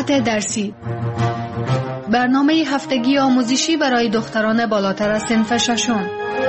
ساعت درسی، برنامه هفتگی آموزشی برای دختران بالاتر از صنف ششم.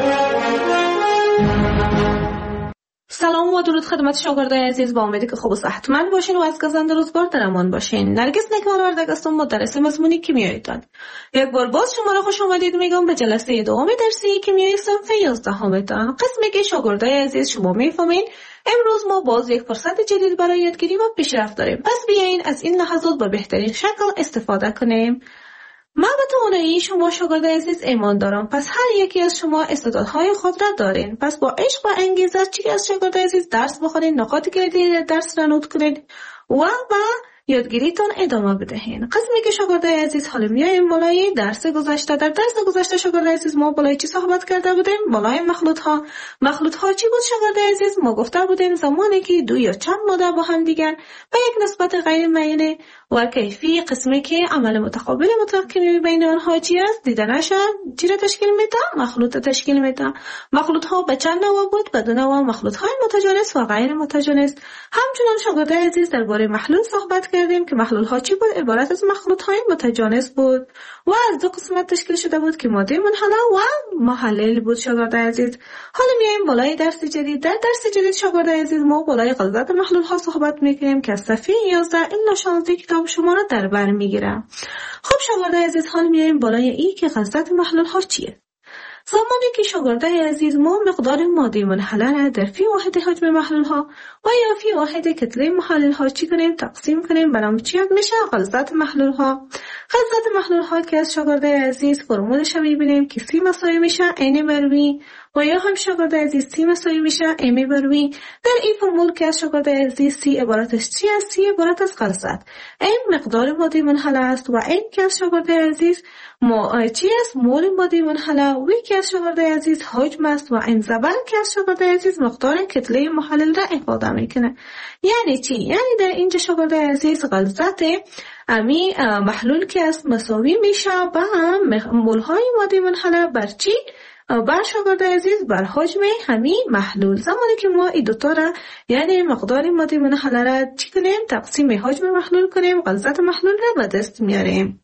سلام و درود خدمت شاگردای عزیز، با امیدی که خوب و صحتمند باشین و از گزند روزگار در امان باشین. نرگس نکارآورد هستم، مدرس مضمون کیمیایتان. یک بار باز شما را خوش آمدید میگم به جلسه دوم درسی کیمیای صنف 11 قسمی که شاگردای عزیز شما میفهمین. امروز ما باز یک فرصت جدید برای یادگیری و پیشرفت داریم. پس بیاین از این لحظات به بهترین شکل استفاده کنیم. من به توانایی شما شاگردای عزیز ایمان دارم. پس هر یکی از شما استعدادهای خود را دارین. پس با عشق و انگیزه چی از شاگردای عزیز درس بخونید، نکات کلیدی درس را نوت کنید و یادگیریتون ادامه بدهین. قسمی که شاگردای عزیز حالا میایم بالای درس گذشته. در درس گذشته شاگردای عزیز ما بالای چی صحبت کرده بودیم؟ بالای مخلوط ها چی بود شاگردای عزیز؟ ما گفته بودیم زمانی که دو یا چند ماده با هم دیگر به یک نسبت غیر معینه و کیفی، قسمی که عمل متقابل مطلق کیمیایی بین آنها چی است دیدنش چی را تشکیل میده؟ مخلوط تشکیل میده. مخلوط ها به چند نوع بود؟ به دو نوع، مخلوط های متجانس و غیر متجانس. همچنین شاگردای عزیز درباره محلول صحبت کردیم که محلول ها چی بود؟ عبارت از مخلوط های متجانس بود و از دو قسمت تشکیل شده بود که ماده منحله و محلل بود شاگردای عزیز. حالا میایم بالای درس جدید. در درس جدید شاگردای عزیز ما بالای غلظت محلول ها صحبت میکنیم که از صفحه 11 الی 16 کتاب شما را در بر میگیره. خب شاگردای عزیز حالا میایم بالای این که غلظت محلول ها چیه. زمانی که شاگردای عزیز ما مقدار ماده منحله را در فی واحد حجم محلول ها و یا فی واحد کتله محلول ها چی کنیم تقسیم کنیم به نام چی میشه؟ غلظت محلول ها. غلظت محلول ها که از شاگردای عزیز فرمولش میبینیم که سی مساوی میشه n بر v و یا هم شاگردای عزیز سی مساوی میشه m بر v. در این فرمول که از شاگردای عزیز سی عبارت از چی است؟ سی عبارت از غلظت. m مقدار ماده منحله است و n که از شاگردای عزیز چی است؟ مول ماده منحله. و که از شاگردای عزیز حجم است و n زبر که از شاگردای عزیز مقدار کتله محلل را افاده میکنه. یعنی چی؟ یعنی در اینجا شاگردای عزیز غلظت امی محلول که است مساوی میشه با مول های ماده منحله بر چی؟ بر شاگردای عزیز بر حجم همین محلول. زمانی که ما این دوتا را یعنی مقدار ماده منحله را چی کنیم تقسیم حجم محلول کنیم، غلظت محلول را به دست میاریم.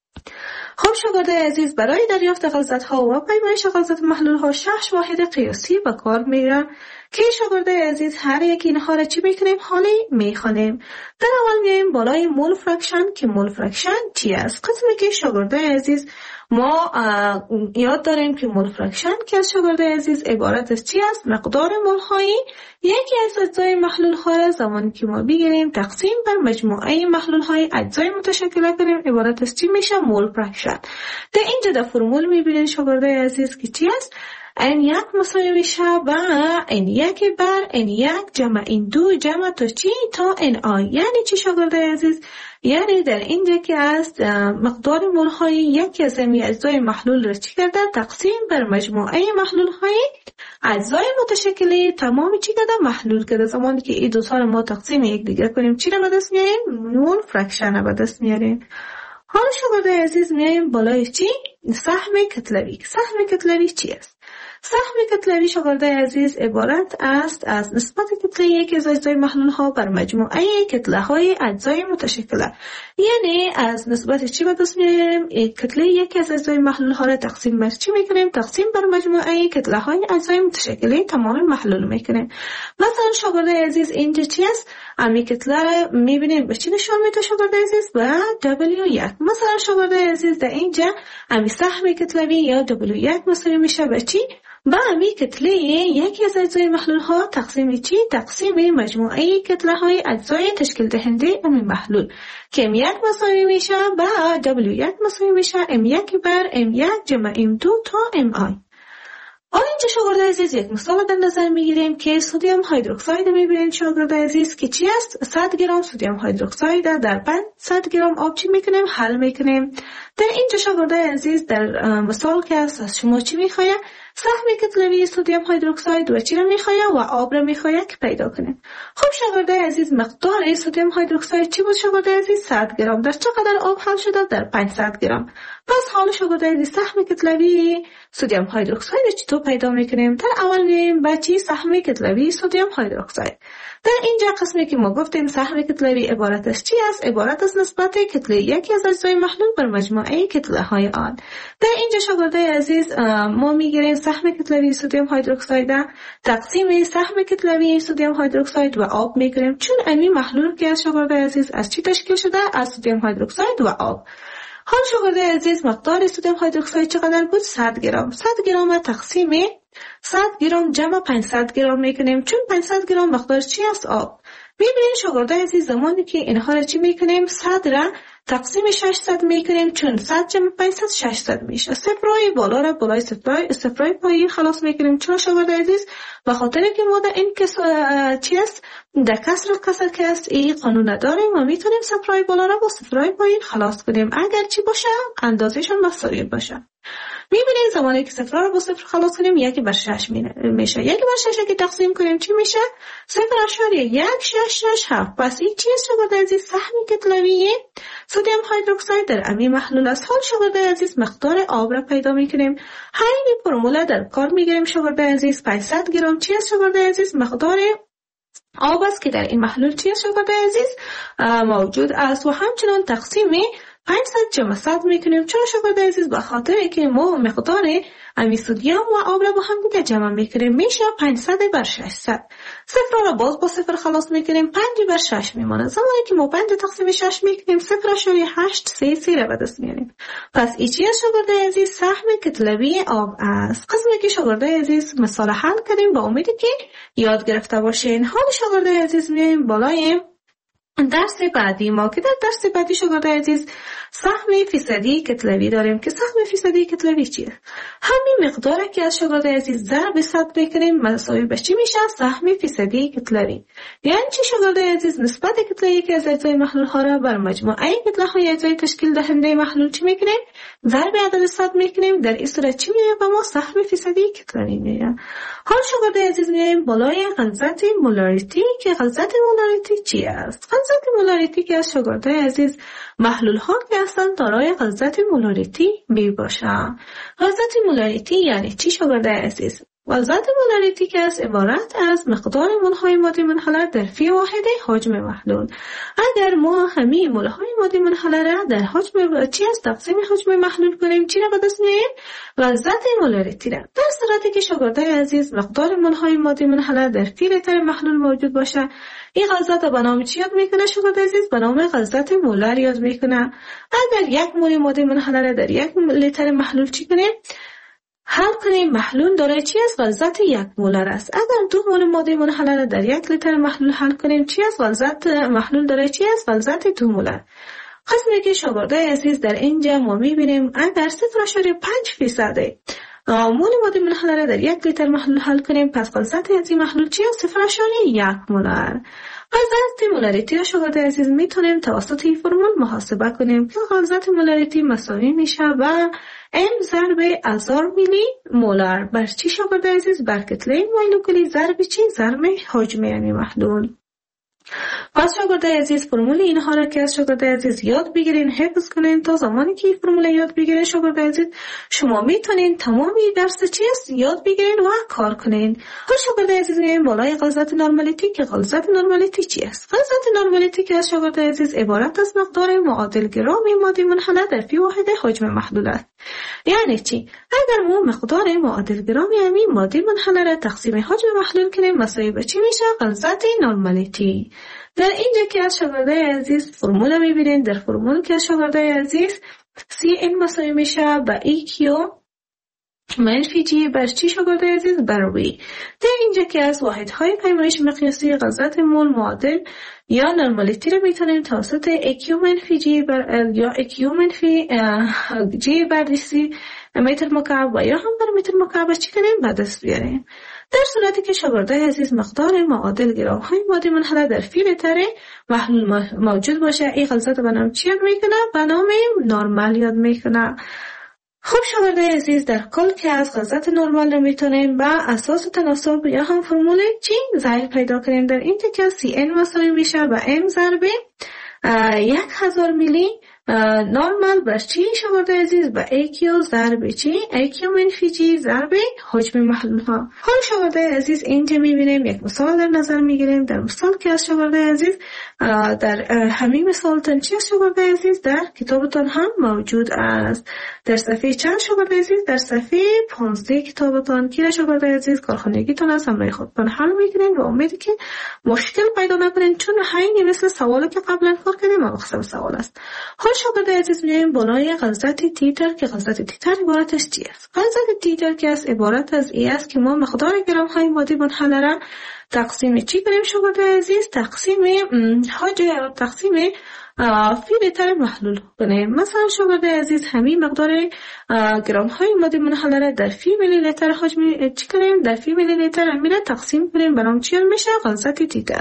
خب شاگردای عزیز برای دریافت غلظت ها و پیمایش غلظت محلول ها 6 واحد قیاسی به کار میره که شاگردای عزیز هر یک اینها را چی میکنیم حالی میخوانیم. در اول میایم بالای مول فرکشن که مول فرکشن چی است. قسمی که شاگردای عزیز ما یاد داریم که مول فرکشن که از شاگردای عزیز عبارت از چی است؟ مقدار مول هایی یکی از اجزای محلول ها را زمانی که ما بگیریم تقسیم بر مجموعه محلول های اجزای متشکل کنیم عبارت از چی میشه؟ مول فرکشن. در اینجا در فرمول میبینید شاگردای عزیز که چی است؟ n1 مساوی میشه با n1 بر n1 جمع n2 جمع تا چی؟ تا ni. یعنی چی شاگردای عزیز؟ یعنی در اینجا که است مقدار مول های یکی از اجزای محلول را چی کرده تقسیم بر مجموعه محلول های اجزای متشکل تمام چی کرده محلول کرده. زمانی که این دو تا ما تقسیم یک دیگر کنیم چی را به دست میاریم؟ مول فرکشن را به دست میاریم. حالا شاگردای عزیز میایم بالای چی؟ سهم کتلوی. سهم کتلوی چی است؟ سهم کتلوی شاگردای عزیز عبارت است از نسبت کتله یک از اجزای محلول ها بر مجموعه کتله های اجزای متشکله. یعنی از نسبت چی به دست میاریم؟ کتله یک از اجزای محلول ها را تقسیم بر چی میکنیم؟ تقسیم بر مجموعه کتله های اجزای متشکله تمام محلول میکنیم. مثلا شاگردای عزیز اینجا چی است؟ امی کتله را میبینیم به چی نشان میده شاگردای عزیز؟ به W1. مثلا شاگردای عزیز در اینجا امی سهم کتلوی یا W1 مساوی میشه به چی؟ با امی کتله یکی از اجزای محلول ها تقسیم چی؟ تقسیم مجموعه کتله های اجزای تشکیل دهنده امی محلول که M1 مساوی میشه با W1 مساوی میشه M1 بر M1 جمع M2 تا MI. اینجا شاگردای عزیز یک مثال در نظر میگیریم که سدیم هیدروکساید میبینید شاگردای عزیز که چی است؟ 100 گرم سدیم هیدروکساید در 500 گرم آب چی میکنیم؟ حل میکنیم. در اینجا شاگردای عزیز در مثال که از شما چی میخواه؟ سهم کتلوی سدیم هیدروکساید و چی را میخواه و آب را میخواه که پیدا کنیم. خب شاگردای عزیز مقدار سدیم هیدروکساید چی بود شاگردای عزیز؟ 100 گرم. در چقدر آب حل شده؟ در 500 گرم. پس حال شاگردای عزیز سهم کتلوی سدیم هیدروکساید چطور پیدا میکنیم؟ در اول میریم به چی؟ سهم کتلوی سدیم هیدروکساید. در اینجا قسمی که ما گفتیم سهم کتلوی عبارت از چی است؟ عبارت از نسبت کتله یکی از اجزای محلول بر مجموعه کتله های آن. در اینجا شاگردای عزیز ما میگیریم سهم کتلوی سدیم هیدروکساید تقسیم سهم کتلوی سدیم هیدروکساید و آب میگیریم، چون این محلول که از شاگردای عزیز از چی تشکیل شده؟ از سدیم هیدروکساید و آب. حال شاگردای عزیز مقدار سدیم هیدروکساید چقدر بود؟ 100 گرم. 100 گرم تقسیم 100 گرم جمع 500 گرم میکنیم، چون 500 گرم مقدار چی است؟ آب. میبینید شاگردای عزیز زمانی که اینها را چی میکنیم؟ 100 را تقسیم 600 میکنیم، چون 100 جمع 500 600 میشه. صفرای بالا را بالای صفرای پایین خلاص میکنیم. چون شاگردای عزیز به خاطر که ما در این چی است؟ در کسر که است این قانون نداریم و میتونیم صفرای بالا را با صفرای پایین خلاص کنیم اگر چی باشه؟ اندازه‌شان مساوی باشه. میبینید زمانی که صفر را با صفر خلاص کنیم 1/6 میشه. 1/6 که تقسیم کنیم چی میشه؟ 0.1667. پس این چیز شاگردای عزیز سهم کتلوی سدیم هیدروکساید در امی محلول است. حال شاگردای عزیز مقدار آب را پیدا میکنیم. همین فرمول در کار میگیریم شاگردای عزیز. 500 گرم چی است شاگردای عزیز؟ مقدار آب است که در این محلول چی است شاگردای عزیز؟ موجود است و همچنان تقسیم 500 جمع 100 میکنیم. چرا شاگردای عزیز؟ به خاطر که ما مقدار امی سدیم و آب را با هم دیگه جمع میکنیم، میشه 500/600. صفر را باز با صفر خلاص میکنیم، 5/6 میمونه. زمانی که ما 5 تقسیم 6 میکنیم 0.833 را به دست میاریم. پس این چیه شاگردای عزیز؟ سهم کتلوی آب است. قسمی که شاگردای عزیز مثال حل کردیم با امیدی که یاد گرفته باشین. حال شاگردای عزیز میایم بالای درس بعدی ما که در درس بعدی شاگردای عزیز سهم فیصدی کتلوی داریم که سهم فیصدی کتلوی چیه؟ همین مقداری که از شاگردای عزیز ضرب 100 بکنیم مساوی به چی میشه؟ سهم فیصدی کتلوی. یعنی چی شاگردای عزیز؟ نسبت کتله که از اجزای محلول ها را بر مجموعه کتله های اجزای تشکیل دهنده محلول چی میکنیم؟ ضرب عدد 100 میکنیم. در این صورت چی میشه؟ به ما سهم فیصدی کتلوی میشه. حال شاگردای عزیز میایم بالای غلظت مولاریتی که غلظت مولاریتی چی است؟ غلظت مولاریتی که از شاگردای عزیز محلول ها که اصلا دارای غلظت مولاریتی می باشند. غلظت مولاریتی یعنی چی شاگردای عزیز؟ غلظت مولاریتی که از عبارت از مقدار مولهای ماده منحله در فی واحد حجم محلول. اگر ما همه مولهای ماده منحله را در حجم چی از تقسیم حجم محلول کنیم چی را به دست میاریم؟ غلظت مولاریتی را. در صورتی که شاگردای عزیز مقدار مولهای ماده منحله در فی لیتر محلول موجود باشه، این غلظت به نام چی یاد میکنه شاگردای عزیز؟ به نام غلظت مولر یاد میکنه. اگر 1 مول ماده منحله را در 1 لیتر محلول چی کنیم؟ حل کنیم، محلول دارای چی از غلظت 1 مولر است. اگر 2 مول ماده منحله را در 1 لیتر محلول حل کنیم چی از غلظت محلول دارای چی از غلظت 2 مولر. قسمی که شاگردای عزیز در اینجا ما میبینیم اگر 0.5% مول ماده منحله را در 1 لیتر محلول حل کنیم پس غلظت از این محلول چی است؟ 0.1 مولر. غلظت مولاریتی را شاگردای عزیز میتونیم توسط این فرمول محاسبه کنیم که غلظت مولاریتی مساوی میشه و M ضرب 1000 میلی مولر بر چی شاگردای عزیز؟ بر کتله مولکولی ضرب چی؟ ضرب حجم یعنی محلول. پس شاگردای عزیز فرمول اینها را که از شاگردای عزیز یاد بگیرین، حفظ کنین تا زمانی که این فرمول یاد بگیرین شاگردای عزیز شما میتونین تمامی درس چی است یاد بگیرین و کار کنین. حالا شاگردای عزیز میایم بالای غلظت نرمالیتی که غلظت نرمالیتی چی است؟ غلظت نرمالیتی که از شاگردای عزیز عبارت از مقدار معادل گرام ماده منحله در فی واحد حجم محلول است. یعنی چی؟ اگر ما مقدار معادل گرام یعنی ماده منحله را تقسیم حجم محلول کنیم مساوی به چی میشه؟ غلظت نرمالیتی. در اینجا که از شاگردای عزیز فرمول میبینین، در فرمول که از شاگردای عزیز Cn مساوی میشه به EQ منفی G بر چی شاگردای عزیز؟ بر V. در اینجا که از واحدهای پیمایش مقیاسی غلظت مول معادل یا نرمالیتی رو میتونیم توسط EQ منفی G بر L یا EQ منفی G بر DC متر مکعب و یا هم بر متر مکعب چی کنیم؟ به دست بیاریم. در صورتی که شاگردای عزیز مقدار معادل گرام های ماده منحله در فی لیتر محلول موجود باشه این غلظت به نام چی یاد میکنه؟ به نام نرمال یاد میکنه. خب شاگردای عزیز در کل که از غلظت نرمال رو میتونیم به اساس تناسب یا هم فرمول چی ظاهر پیدا کنیم. در این که Cn مساوی میشه به M ضرب 1000 میلی نورمال بر چی شاگرد عزیز؟ به AQ ضرب چی؟ AQ منفی چی ضرب حجم محلول ها. حال شاگرد عزیز اینجا میبینیم یک مثال در نظر میگیریم. در مثال که از شاگرد عزیز در همین مثال تن چی از شاگرد عزیز در کتابتان هم موجود است. در صفحه چند شاگرد عزیز؟ در صفحه 15 کتابتان که شاگرد عزیز کارخانگیتان از همراه خودتان حل میکنین و امیدی که مشکل پیدا نکنین، چون همین مثل سوالی که قبلا کار کردیم مقصد سوال است. حال شاگرد عزیز میایم بالای غلظت تیتر که غلظت تیتر عبارتش چی است؟ غلظت تیتر که است عبارت از ای است که ما مقدار گرم های مادی منحله را تقسیم چی کنیم شاگرد عزیز؟ تقسیم فی لیتر محلول کنیم. مثلا شاگرد عزیز همین مقدار گرم های ماده منحله را در فی میلی لیتر حجم چی کنیم؟ در فی میلی لیتر امیره تقسیم کنیم برام چی میشه؟ غلظت تیتر.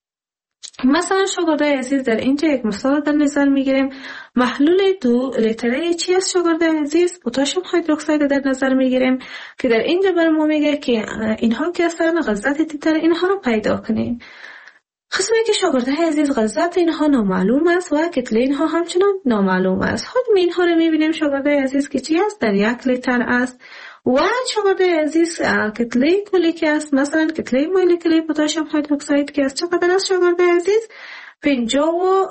مثلا شاگرد عزیز در اینجا یک مثال در نظر میگیریم. محلول 2 لیتره چی است شاگرد عزیز؟ پتاسیم هیدروکساید در نظر میگیریم که در اینجا بر ما میگه که اینها که اصلا غلظت تیتر اینها رو پیدا کنیم. قسمی که شاگرد عزیز غلظت اینها نامعلوم است و کتله اینها همچنان نامعلوم است. حجم اینها رو میبینیم شاگرد عزیز که چی است؟ در 1 لیتر است. و شاگرد عزیز کتله کلی که است، مثلا کتله مولکولی پتاسیم هیدروکساید که است چقدر است شاگرد عزیز؟ 50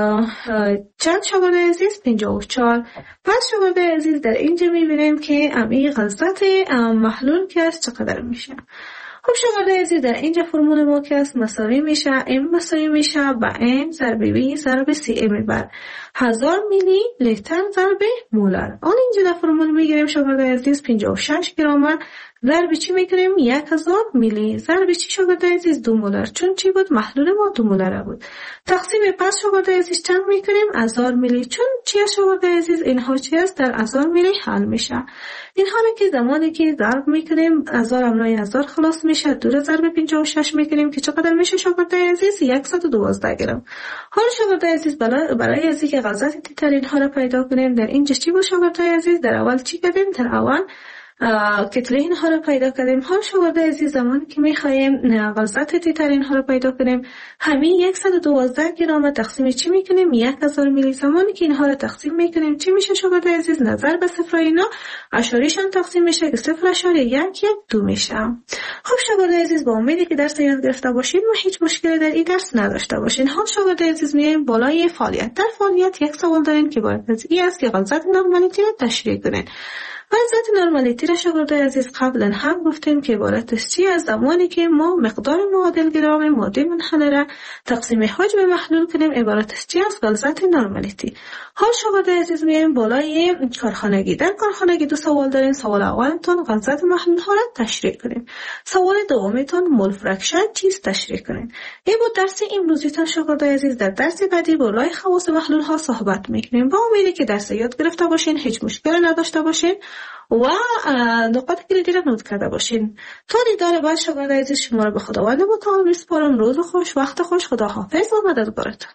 چند شاگرد عزیز؟ 54. پس شاگرد عزیز در اینجا میبینیم که امی غلظت محلول که است چقدر میشه. خب شاگرد عزیز در اینجا فرمول ما که است مساوی میشه M مساوی میشه با M ضرب B ضرب CM بر 1000 میلی لیتر ضرب مولر. آن اینجا در فرمول میگیریم شاگرد عزیز 56 گرم ضرب چی میکنیم؟ 1000 میلی ضرب چی شاگرد عزیز؟ 2 مولر. چون چی بود؟ محلول ما 2 مولر بود. تقسیم پس شاگرد عزیز چند میکنیم؟ 1000 میلی. چون چی شاگرد عزیز؟ اینها چی است؟ در 1000 میلی حل میشه. اینها رو که زمانی که ضرب میکنیم 1000 املای 1000 خلاص میشه، 2 ضرب 56 میکنیم که چقدر میشه شاگرد عزیز؟ 112 گرم. حالا شاگرد عزیز برای از اینکه غلظت تیتر اینها رو پیدا کنیم در اینجا چی بود شاگرد عزیز؟ در اول چی کردیم؟ در اول کتله اینها رو پیدا کردیم. حال شاگرد عزیز زمانی که میخوایم غلظت تیتر اینها رو پیدا کنیم همین 112 گرم تقسیم چی میکنیم؟ 1000 میلی. زمانی که اینها رو تقسیم میکنیم چی میشه شاگرد عزیز؟ نظر به صفر اینا اشاریشان تقسیم میشه که 0.112 میشه. خب شاگرد عزیز با امیدی که درس یاد گرفته باشین و هیچ مشکلی در این درس نداشته باشین. حال شاگرد عزیز میایم بالای فعالیت. در فعالیت یک سوال دارین که باید از این است که غلظت نورمالیتی رو تشریح کنین. غلظت نورمالیتی را شاگرد عزیز قبلا هم گفتیم که عبارت است چی؟ از زمانی که ما مقدار معادل گرم ماده منحله را تقسیم حجم محلول کنیم عبارت است چی؟ از غلظت نورمالیتی. حال شاگرد عزیز میایم بالای کارخانگی. در کارخانگی 2 سوال داریم. سوال اولتون غلظت محلول ها را تشریح کنیم. سوال دومتون مول فرکشن چیست تشریح کنین. این بود درس امروزیتون شاگرد عزیز. در درس بعدی بالای خواص محلول ها صحبت میکنیم. با امیدی که درس یاد گرفته باشین، هیچ مشکلی نداشته باشین و نقاط کلیدی را نوت کرده باشین. تا دیدار بعد شاگرد عزیز شما را به خداوند متعال میسپارم. روز خوش، وقت خوش، خدا حافظ و مددگارتون.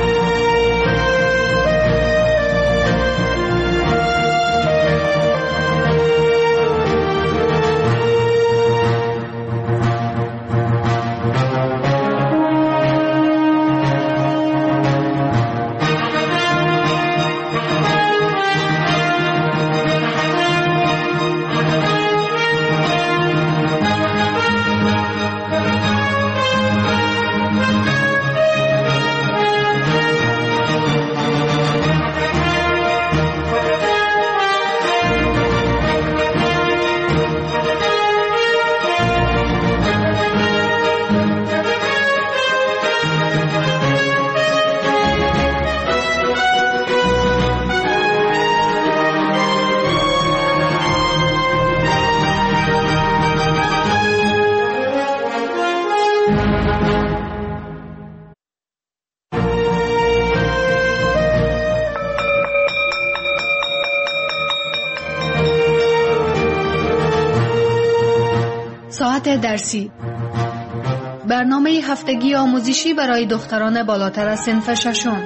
ساعت درسی، برنامه هفتگی آموزشی برای دختران بالاتر از صنف ششم.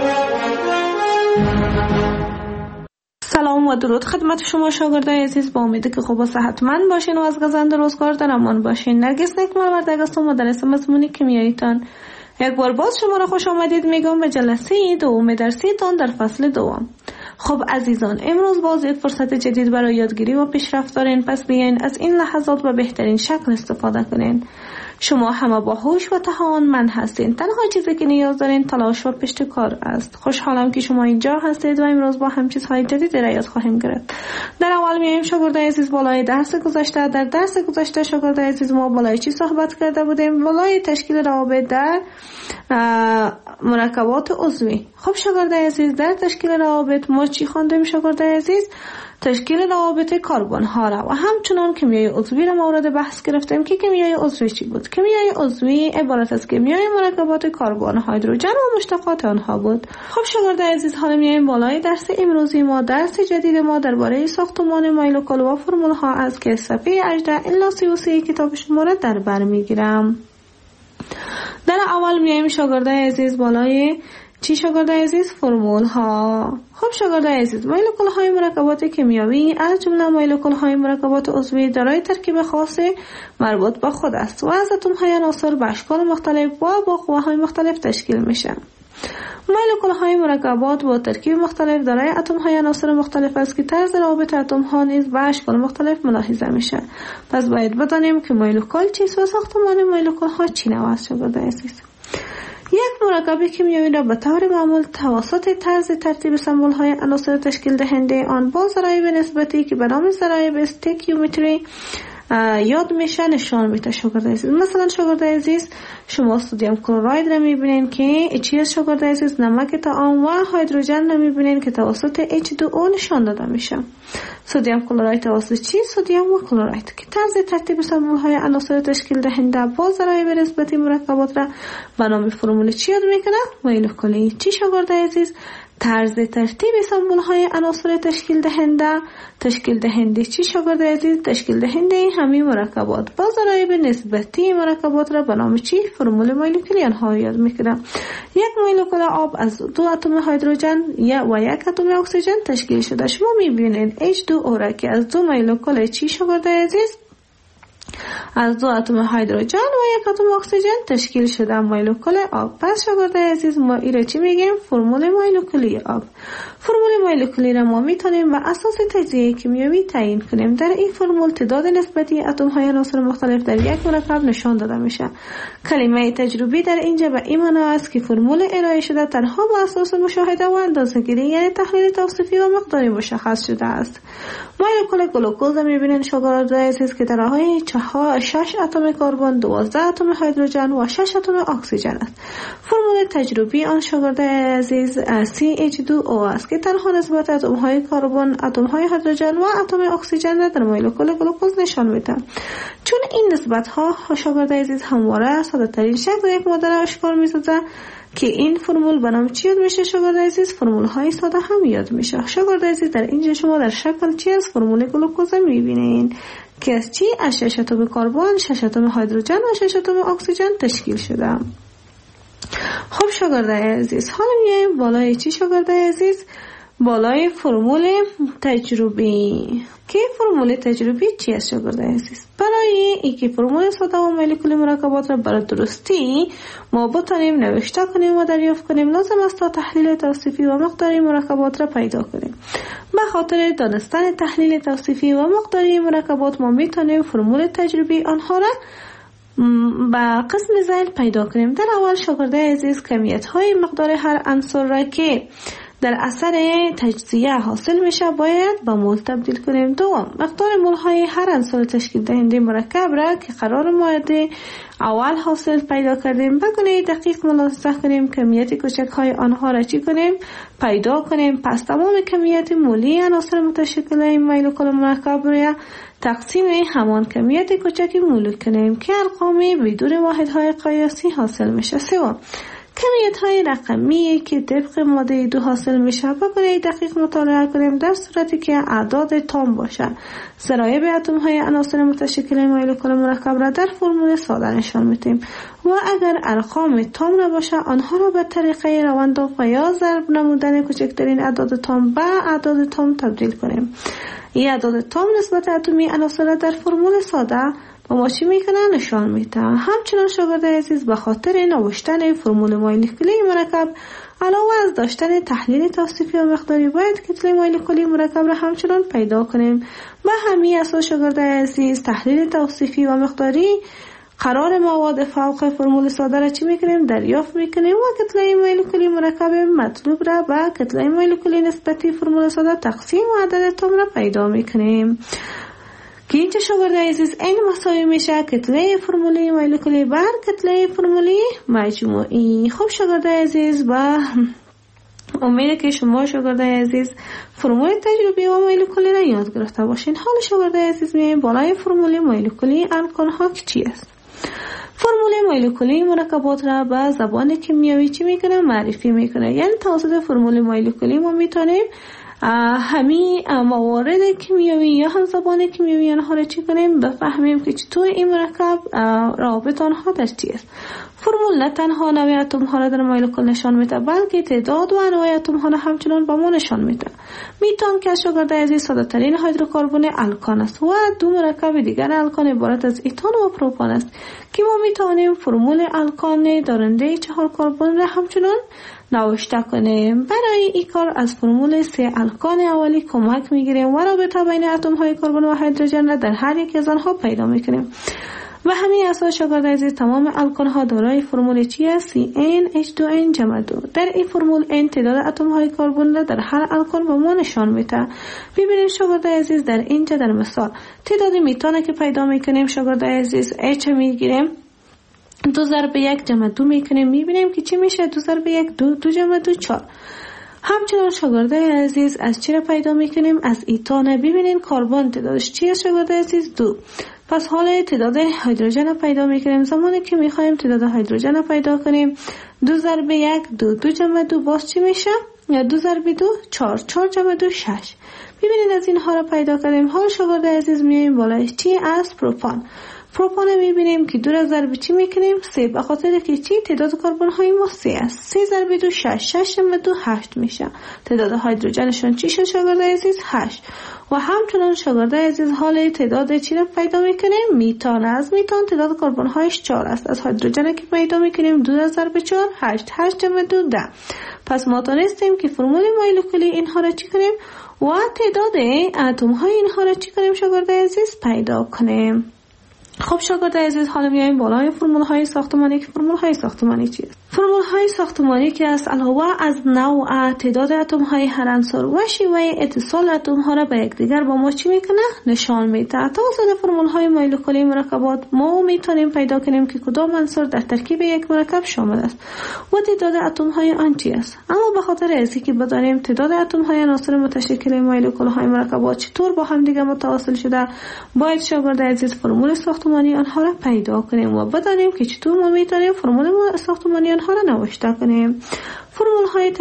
سلام و درود خدمت شما شاگردان عزیز. با امید که خوب و صحتمند باشین و از گزند روزگار در امان باشین. نرگس نکمل وردگ هستم، مدرس مضمون کیمیاییتان. یک بار باز شما را خوش آمدید میگم به جلسه دوم درسیتان در فصل دوم. خب عزیزان، امروز باز یک فرصت جدید برای یادگیری و پیشرفت دارین، پس بیاین از این لحظات به بهترین شکل استفاده کنین. شما همه با هوش و توانمند هستین. تنها چیزی که نیاز دارین تلاش و پشت کار است. خوشحالم که شما اینجا هستید و امروز با هم چیزهای جدید را یاد خواهیم گرفت. در اول میایم شاگردای عزیز بالای درس گذشته. در درس گذشته شاگردای عزیز ما بالای چی صحبت کرده بودیم؟ بالای تشکیل روابط در مرکبات عضوی. خب شاگردای عزیز، در تشکیل روابط ما چی خواندیم شاگردای عزیز؟ تشکیل روابط کربن ها را و همچنان کیمیای عضوی را مورد بحث گرفتیم که کیمیای عضوی چی بود. کیمیای عضوی عبارت از کیمیای مرکبات کربن، هیدروژن و مشتقات آنها بود. خب شاگردای عزیز، حالا میایم بالای درس امروزی ما. درس جدید ما درباره ساختمان مولکول و فرمول ها است که صفحه 18 الی 33 کتاب شما را در بر میگیرم. در اول میایم شاگردای عزیز بالای چی شاگردای عزیز؟ فرمول ها. خب شاگردای عزیز، مولکول های مرکبات کیمیایی از جمله مولکول های مرکبات عضوی دارای ترکیب خاص مربوط به خود است و از اتم های عناصر به اشکال مختلف و با قوه مختلف تشکیل میشه. مولکول های مرکبات با ترکیب مختلف دارای اتم های عناصر مختلف است که طرز روابط اتم ها نیز به اشکال مختلف ملاحظه میشه. پس باید بدانیم که مولکول چیست و ساختمان مولکول ها چی نوع است شاگردای عزیز. یک مرکب کیمیایی را به طور معمول توسط طرز ترتیب سمبل های عناصر تشکیل دهنده آن با ضرایب نسبتی که به نام ضرایب استیکیومتری یاد میشه نشان میده شاگردای عزیز. مثلا شاگردای عزیز، شما سدیم کلراید را میبینین که چی از شاگردای عزیز؟ نمک طعام. و هیدروژن را میبینین که توسط H2O نشان داده میشه. سدیم کلراید توسط چی؟ سدیم و کلراید که طرز ترتیب سمبل های عناصر تشکیل دهنده با ضرایب نسبتی مرکبات را به نام فرمول چی یاد میکنه؟ مولکولی. چی شاگردای عزیز؟ طرز ترتیب سمبل های عناصر تشکیل دهنده چی شاگردای عزیز؟ تشکیل دهنده همین مرکبات با ضرایب نسبتی مرکبات را به نام چی؟ فرمول مولکولی آنها یاد میکنم. یک مولکول آب از دو اتم هیدروژن و یک اتم اکسیژن تشکیل شده. شما میبینید H2O را که از دو مولکول چی شاگردای عزیز؟ از دو اتم هیدروژن و یک اتم اکسیژن تشکیل شده مولکول آب. پس شاگردای عزیز، ما ایره چی میگیم؟ فرمول مولکولی آب. فرمول مولکولی را ما میتونیم بر اساس تجزیه کیمیایی تعیین کنیم. در این فرمول تعداد نسبتی اتم های عناصر مختلف در یک مرکب نشان داده میشه. کلمه تجربی در اینجا به این معنا است که فرمول ارائه شده تنها بر اساس مشاهده و اندازه‌گیری یعنی تحلیل توصیفی و مقداری مشخص شده است. مولکول گلوکوز را میبینید شاگردای عزیز که دارای 6 اتم کربن، 12 اتم هیدروژن و 6 اتم اکسیژن است. فرمول تجربی آن شاگردای عزیز CH2O است که تنها نسبت اتم های کربن، اتم های هیدروژن و اتم اکسیژن را در مولکول گلوکوز نشان میده. چون این نسبت ها شاگردای عزیز همواره ساده ترین شکل یک ماده را اشکال می‌سازد که این فرمول به نام چی یاد میشه شاگردای عزیز؟ فرمول های ساده هم یاد میشه. شاگردای عزیز، در اینجا شما در شکل چی از فرمول گلوکوز میبینین که از چی؟ از 6 اتم کربن، 6 اتم هیدروژن و 6 اتم اکسیژن تشکیل شده. خب شاگردای عزیز، حالا میایم بالای چی شاگردای عزیز؟ بالای فرمول تجربی. که فرمول تجربی چی است شاگردای عزیز؟ برای اینکه فرمول ساده و مولکولی مرکبات را برای درستی ما بتونیم نوشته کنیم و دریافت کنیم، لازم است تا تحلیل توصیفی و مقداری مرکبات را پیدا کنیم. به خاطر دانستن تحلیل توصیفی و مقداری مرکبات ما میتونیم فرمول تجربی آنها را با قسم ذیل پیدا کنیم. در اول شاگردای عزیز، کمیت های مقدار هر عنصر را که در اثر تجزیه حاصل میشه باید به مول تبدیل کنیم. دوم، مقدار مول های هر عنصر تشکیل دهنده مرکب را که قرار مورد اول حاصل پیدا کردیم به گونه دقیق ملاحظه کنیم. کمیت کوچک های آنها را چی کنیم؟ پیدا کنیم. پس تمام کمیت مولی عناصر متشکل این مولکول مرکب را تقسیم همان کمیت کوچک مولی کنیم که ارقام بدون واحدهای قیاسی حاصل میشه. سوم، کمیت های رقمی که طبق ماده 2 حاصل میشه با گونه دقیق مطالعه کنیم در صورتی که اعداد تام باشه. ضرایب اتم های عناصر متشکل مولکول مرکب را در فرمول ساده نشان میدیم و اگر ارقام تام نباشه آنها را به طریقه روانداف و یا ضرب نمودن کوچکترین اعداد تام به اعداد تام تبدیل کنیم. این اعداد تام نسبت اتمی عناصر در فرمول ساده و ما چی میکنه نشان میده. همچنان شاگرد عزیز به خاطر نوشتن فرمول مولکولی مرکب علاوه از داشتن تحلیل توصیفی و مقداری باید کتله مولکولی مرکب را همچنان پیدا کنیم. به همین اساس شاگرد عزیز تحلیل توصیفی و مقداری قرار مواد فوق فرمول ساده را چی میکنیم دریافت میکنیم و کتله مولکولی مرکب مطلوب را به کتله مولکولی نسبتی فرمول ساده تقسیم و عدد اتم را پیدا میکنیم که اینجا شاگرد عزیز این مساوی میشه کتله فرمولی مولکولی بر کتله فرمولی مجموعی. خب شاگرد عزیز با امیده که شما شاگرد عزیز فرمول تجربی و مولکولی را یاد گرفته باشین. حال شاگرد عزیز میایم بالای فرمول مولکولی الکان ها که چی است. فرمول مولکولی مرکبات را به زبان کیمیایی چی میکنه معرفی میکنه، یعنی توسط فرمول مولکولی ما میتونیم همین موارد کیمیایی یا هم زبان کیمیایی آنها را چی کنیم بفهمیم که چطور این مرکب رابط آنها در چی است. فرمول نه تنها نوع اتم ها را در مولکول نشان میده بلکه تعداد و انواع اتم ها را همچنان به ما نشان میده. میتون که شاگرد عزیز ساده ترین هیدروکربن الکان است و دو مرکب دیگر الکان عبارت از ایتان و پروپان است که ما میتونیم فرمول الکان دارنده 4 کربن را همچنان نوشته کنیم. برای این کار از فرمول 3 الکان اولی کمک میگیریم و رابطه بین اتم های کربن و هیدروژن را در هر یک از آنها پیدا میکنیم. و همین اساس شاگرد عزیز تمام الکان ها دارای فرمول چی است؟ CnH2n جمع 2. در این فرمول n تعداد اتم های کربن را در هر الکان به ما نشان میده. ببینید شاگرد عزیز در اینجا در مثال تعداد میتان که پیدا میکنیم شاگرد عزیز H میگیریم 2 ضرب 1 جمع 2 میکنیم، میبینیم که چی میشه 2 ضرب 1 2 2 جمع 2 4. همچنان شاگرد عزیز از چی را پیدا میکنیم؟ از ایتان. ببینید کربن تعدادش چی است شاگرد عزیز 2. پس حال تعداد هیدروژن را پیدا میکنیم. زمانی که میخوایم تعداد هیدروژن را پیدا کنیم 2 ضرب 1 2 2 جمع 2 باز چی میشه؟ یا 2 ضرب 2 4 4 جمع 2 6. ببینید از اینها را پیدا کردیم. حال شاگرد عزیز میایم بالای چی از پروپان. پروپان میبینیم که 2 را ضرب چی میکنیم 3 به خاطر که چی تعداد کربن های ما 3 است. 3 ضرب 2 6 6 جمع 2 8 میشه. تعداد هیدروژنشون چی شد شاگرد عزیز 8. و همچنان شاگرد عزیز حال تعداد چی را پیدا میکنیم میتان. از میتان تعداد کربن هایش 4 است. از هیدروژن که پیدا میکنیم 2 ضرب 4 8 8 جمع 2 10. پس ما تونستیم که فرمول مولکولی اینها را چی کنیم و تعداد اتم های اینها را چی کنیم شاگرد عزیز پیدا کنیم. خب شاگرد عزیز حالا میایم بالای فرمول های ساختمانی که فرمول های ساختمانی چی است؟ فرمول های ساختمانی که است علاوه از نوع تعداد اتم های هر عنصر و شیوه اتصال اتم ها را به یکدیگر با ما چی میکنه نشان میده. توسط فرمول های مولکولی مرکبات ما میتونیم پیدا کنیم که کدام عنصر در ترکیب یک مرکب شامل است و تعداد اتم های آن چی است. اما به خاطر اینکه که بدانیم تعداد اتم های عناصر متشکل مولکول های مرکبات چطور با هم دیگه متواصل شده باید شاگرد عزیز فرمول ساختمانی آنها را پیدا کنیم و بدانیم که چطور ما میتونیم فرمول ساختمانی آنها را نوشته کنیم. فرمول های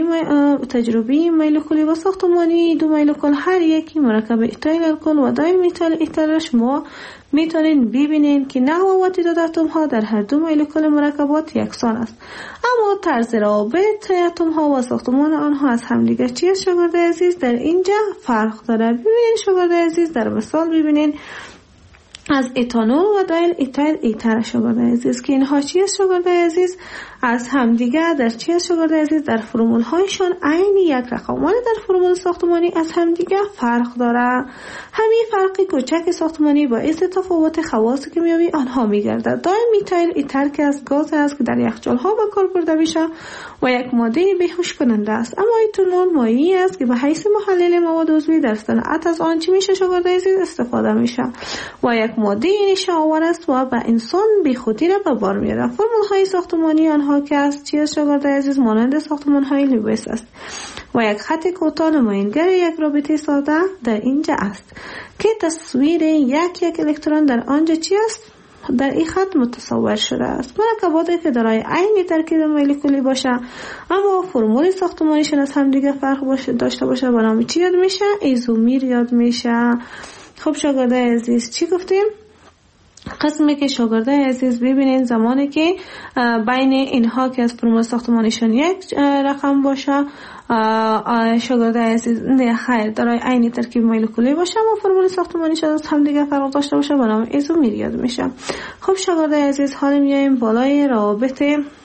تجربی مولکولی و ساختمانی دو مولکول هر یکی مرکب ایتایل الکل و دایل میتایل ایتایل شما میتونین ببینین که نوع و تعداد اتم ها در هر دو مولکول مرکبات یکسان است، اما طرز رابط اتم ها و ساختمان آنها از همدیگر چی است شاگرد عزیز در اینجا فرق داره. ببینین شاگرد عزیز در مثال ببینین از ایتانول و دایل ایتایل ایتر شاگرد عزیز که اینها چی است شاگرد عزیز از همدیگر در چی است شاگرد عزیز در فرمول هایشان عین یک رقم ولی در فرمول ساختمانی از همدیگر فرق داره. همین فرق کوچک ساختمانی باعث تفاوت خواص کیمیایی آنها میگردد. دایل میتایل ایتر که از گاز است که در یخچال ها به کار برده میشه و یک ماده بیهوش کننده است، اما ایتانول مایعی است که به حیث محلل مواد عضوی در صنعت از آن چی میشه شاگرد عزیز استفاده میشه و یک ماده نشه آور است و به انسان بی خودی را به بار میاره. فرمول های ساختمانی آنها که است چی است شاگرد عزیز مانند ساختمان های لوئیس است و یک خط کوتاه نمایانگر یک رابطه ساده در اینجا است که تصویر یک الکترون در آنجا چی است در این خط متصور شده است. مرکباتی که دارای عین ترکیب مولکولی باشه اما فرمول ساختمانیشون از هم دیگه فرق داشته باشه به نام چی یاد میشه؟ ایزومر یاد میشه. خب شاگرد عزیز چی گفتیم؟ قسمی که شاگرده عزیز ببینین زمانی که بین اینها که از فرمول ساختمانیشان یک رقم باشه، شاگرده عزیز نه خیر دارای عین ترکیب مولکولی باشه و فرمول ساختمانیشان از هم دیگه فرق داشته باشه به نام ایزومر یاد میشه. خب شاگرده عزیز حالا میایم بالای روابط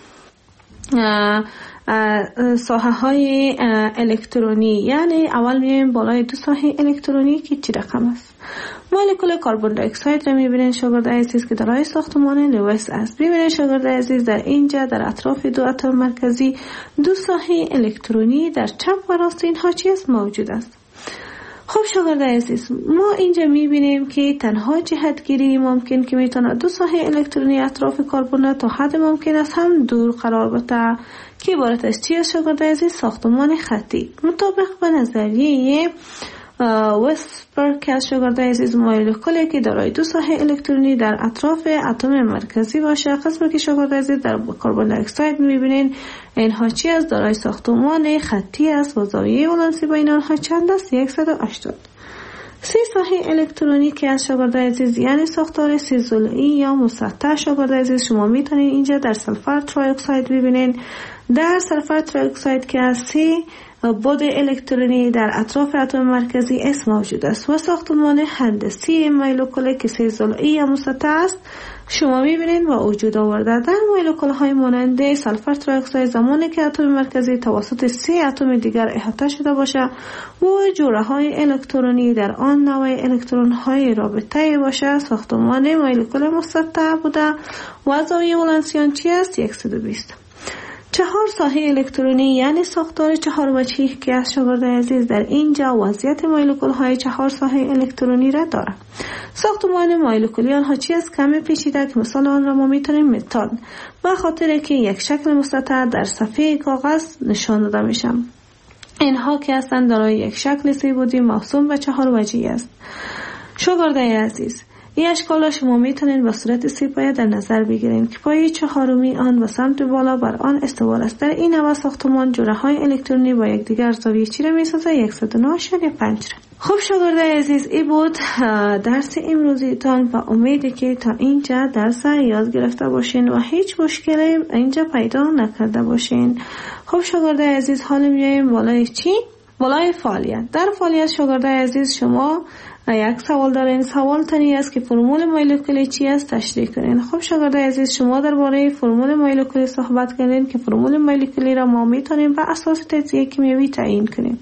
ساحه های الکترونی، یعنی اول میایم بالای دو ساحه الکترونی که چی رقم است. مولکول کربن دی اکساید را میبینین شاگرد عزیز که دارای ساختمان لوئیس است. ببینید شاگرد عزیز در اینجا در اطراف دو اتم مرکزی دو ساحه الکترونی در چپ و راست اینها چی است موجود است. خب شاگرد عزیز ما اینجا میبینیم که تنها جهتگیری ممکن که میتونه دو ساحه الکترونی اطراف کربن تا حد ممکن است هم دور قرار بده که عبارت از چی است شاگرد عزیز؟ ساختمان خطی. مطابق به نظریه وسپر که از شاگرد عزیز مولکولی که دارای دو ساحه الکترونی در اطراف اتم مرکزی باشه، قسمی که شاگرد عزیز در کربن دی اکساید میبینین اینها چی است؟ دارای ساختمان خطی است و زاویه ولانسی بین آنها چند است؟ 180. سه ساحه الکترونی که از شاگرد عزیز یعنی ساختار سه ضلعی یا مسطح شاگرد عزیز شما میتونین اینجا در سلفر تری اکساید ببینین. در سلفر تری اکساید که از سه بود الکترونی در اطراف اتم مرکزی اس موجود است و ساختمان هندسی مولکول که سه ضلعی یا مسطح است شما میبینید و وجود آورده. در مولکول های مانند سلفر تری اکساید زمانی که اتم مرکزی توسط سه اتم دیگر احاطه شده باشه و جوره های الکترونی در آن نوع الکترون های رابطه باشه، ساختمان مولکول مسطح بوده و زاویه ولانسی چی است؟ 120. چهار ساحه الکترونی یعنی ساختار چهار وجهی که از شاگرد عزیز در اینجا وضعیت مولکول های چهار ساحه الکترونی را دارد. ساختمان مولکولی آنها چی است؟ کمی پیچیده که مثال آن را ما میتونیم متان به خاطر که یک شکل مسطح در صفحه کاغذ نشان داده میشن. اینها که هستند دارای یک شکل سه بعدی موسوم به چهار وجهی است. شاگرد عزیز این اشکال شما میتونید به صورت سه پایه در نظر بگیرید که پایه چهارمی آن به سمت بالا بر آن استوار است. در این نوع ساختمان جوره های الکترونی با یکدیگر زاویه چی را میسازه؟ 109.5. خب شاگرد عزیز این بود درس امروزیتان و امیدی که تا اینجا درس یاد گرفته باشین و هیچ مشکلی اینجا پیدا نکرده باشین. خب شاگرد عزیز حالا میایم بالای چی؟ بالای فعالیت. در فعالیت شاگرد عزیز شما یک سوال دارین. سوال تنی است که فرمول مولکولی چی است تشریح کنین. خب شاگرد عزیز شما درباره فرمول مولکولی صحبت کردین که فرمول مولکولی را ما میتونیم بر اساس تجزیه کیمیایی تعیین کنیم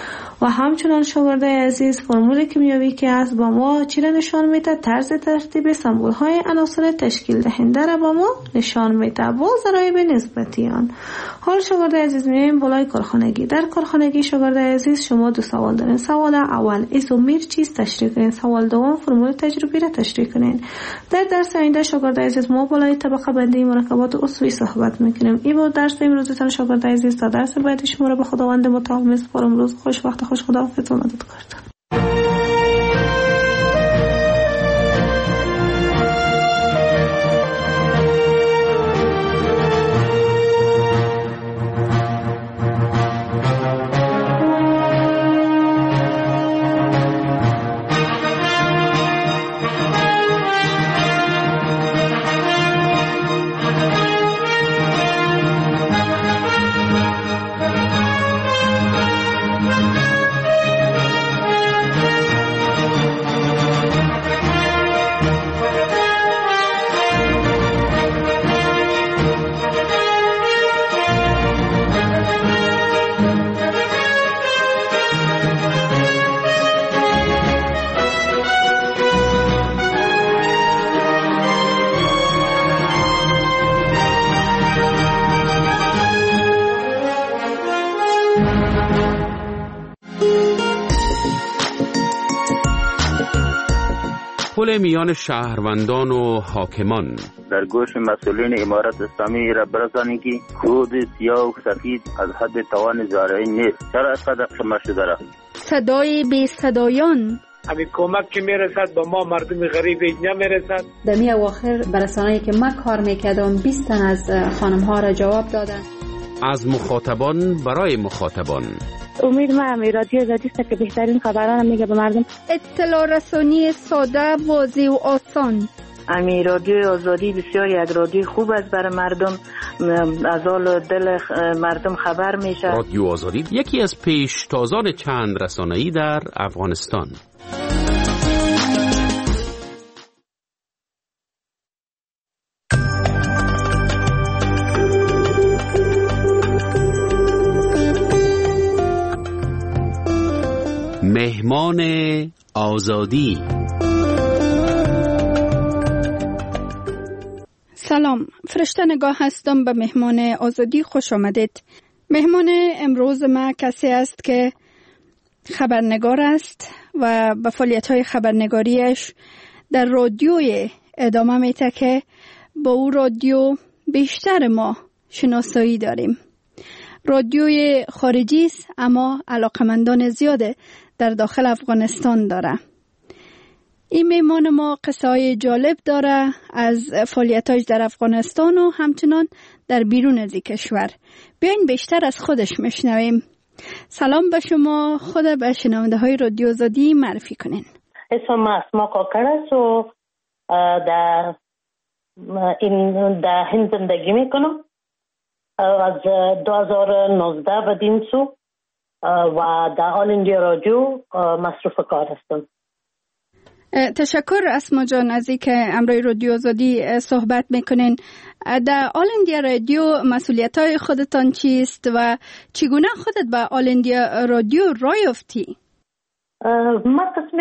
و همچنان شاگرد عزیز فرمول کیمیایی که است با ما چی را نشان میده؟ طرز ترتیب سمبول های عناصر تشکیل دهنده را با ما نشان میده با ضرایب نسبتی آن. حال شاگرد عزیز میایم بالای کارخانگی. در کارخانگی شاگرد عزیز شما دو سوال دارین. سوال اول ایزومر چیست تشریح کنین. سوال دوم فرمول تجربی را تشریح کنین. در درس آینده شاگرد عزیز ما بالای طبقه بندی مرکبات عضوی صحبت میکنیم. این بود درس امروزتان شاگرد عزیز. تا درس بعد شما را به خداوند متعال میسپارم. روز خوش، وقت خوش، خداحافظ و مددکار. پل میان شهروندان و حاکمان. در گوش مسئولین امارت اسلامی را برسانید که کود سیاه و سفید از حد توان زارعین نیست. چرا اسقدر شما شده را؟ صدای بی صدایان. همین کمک که میرسد با ما مردم غریب نمیرسد. دمی اواخر برسانه‌ای که من کار میکردم 20 تن از خانم ها را جواب دادن. از مخاطبان برای مخاطبان. امید ما رادیو زادیست که بهترین خبران میگه به مردم. اطلاع رسانی ساده، واضح و آسان. امی رادیو آزادی بسیار یک رادیو خوب است برای مردم، از حال دل مردم خبر میشه. رادیو آزادی یکی از پیشتازان چند رسانه‌ای در افغانستان. مهمان آزادی. سلام، فرشته نگاه هستم. به مهمان آزادی خوش آمدید. مهمان امروز ما کسی است که خبرنگار است و به فعالیت‌های خبرنگاریش در رادیوی ادامه میده که با او رادیو بیشتر ما شناسایی داریم. رادیوی خارجی است اما علاقمندان زیاد در داخل افغانستان داره. این میمان ما قصه‌های جالب داره از فعالیتاش در افغانستان و همچنان در بیرون از کشور. بیاین بیشتر از خودش میشنویم. سلام به شما، خود به شنونده های رادیو آزادی معرفی کنین. اسم اسما کاکر است و در هند زندگی میکنم. از 2019 بدین سو و در آل اندیا رادیو مصروف کار هستم. تشکر اسما جان از اینکه امروی رادیو آزادی صحبت میکنین. در آل اندیا رادیو مسئولیت‌های خودتان چیست و چگونه خودت به آل اندیا رادیو راه یافتی؟ من قسم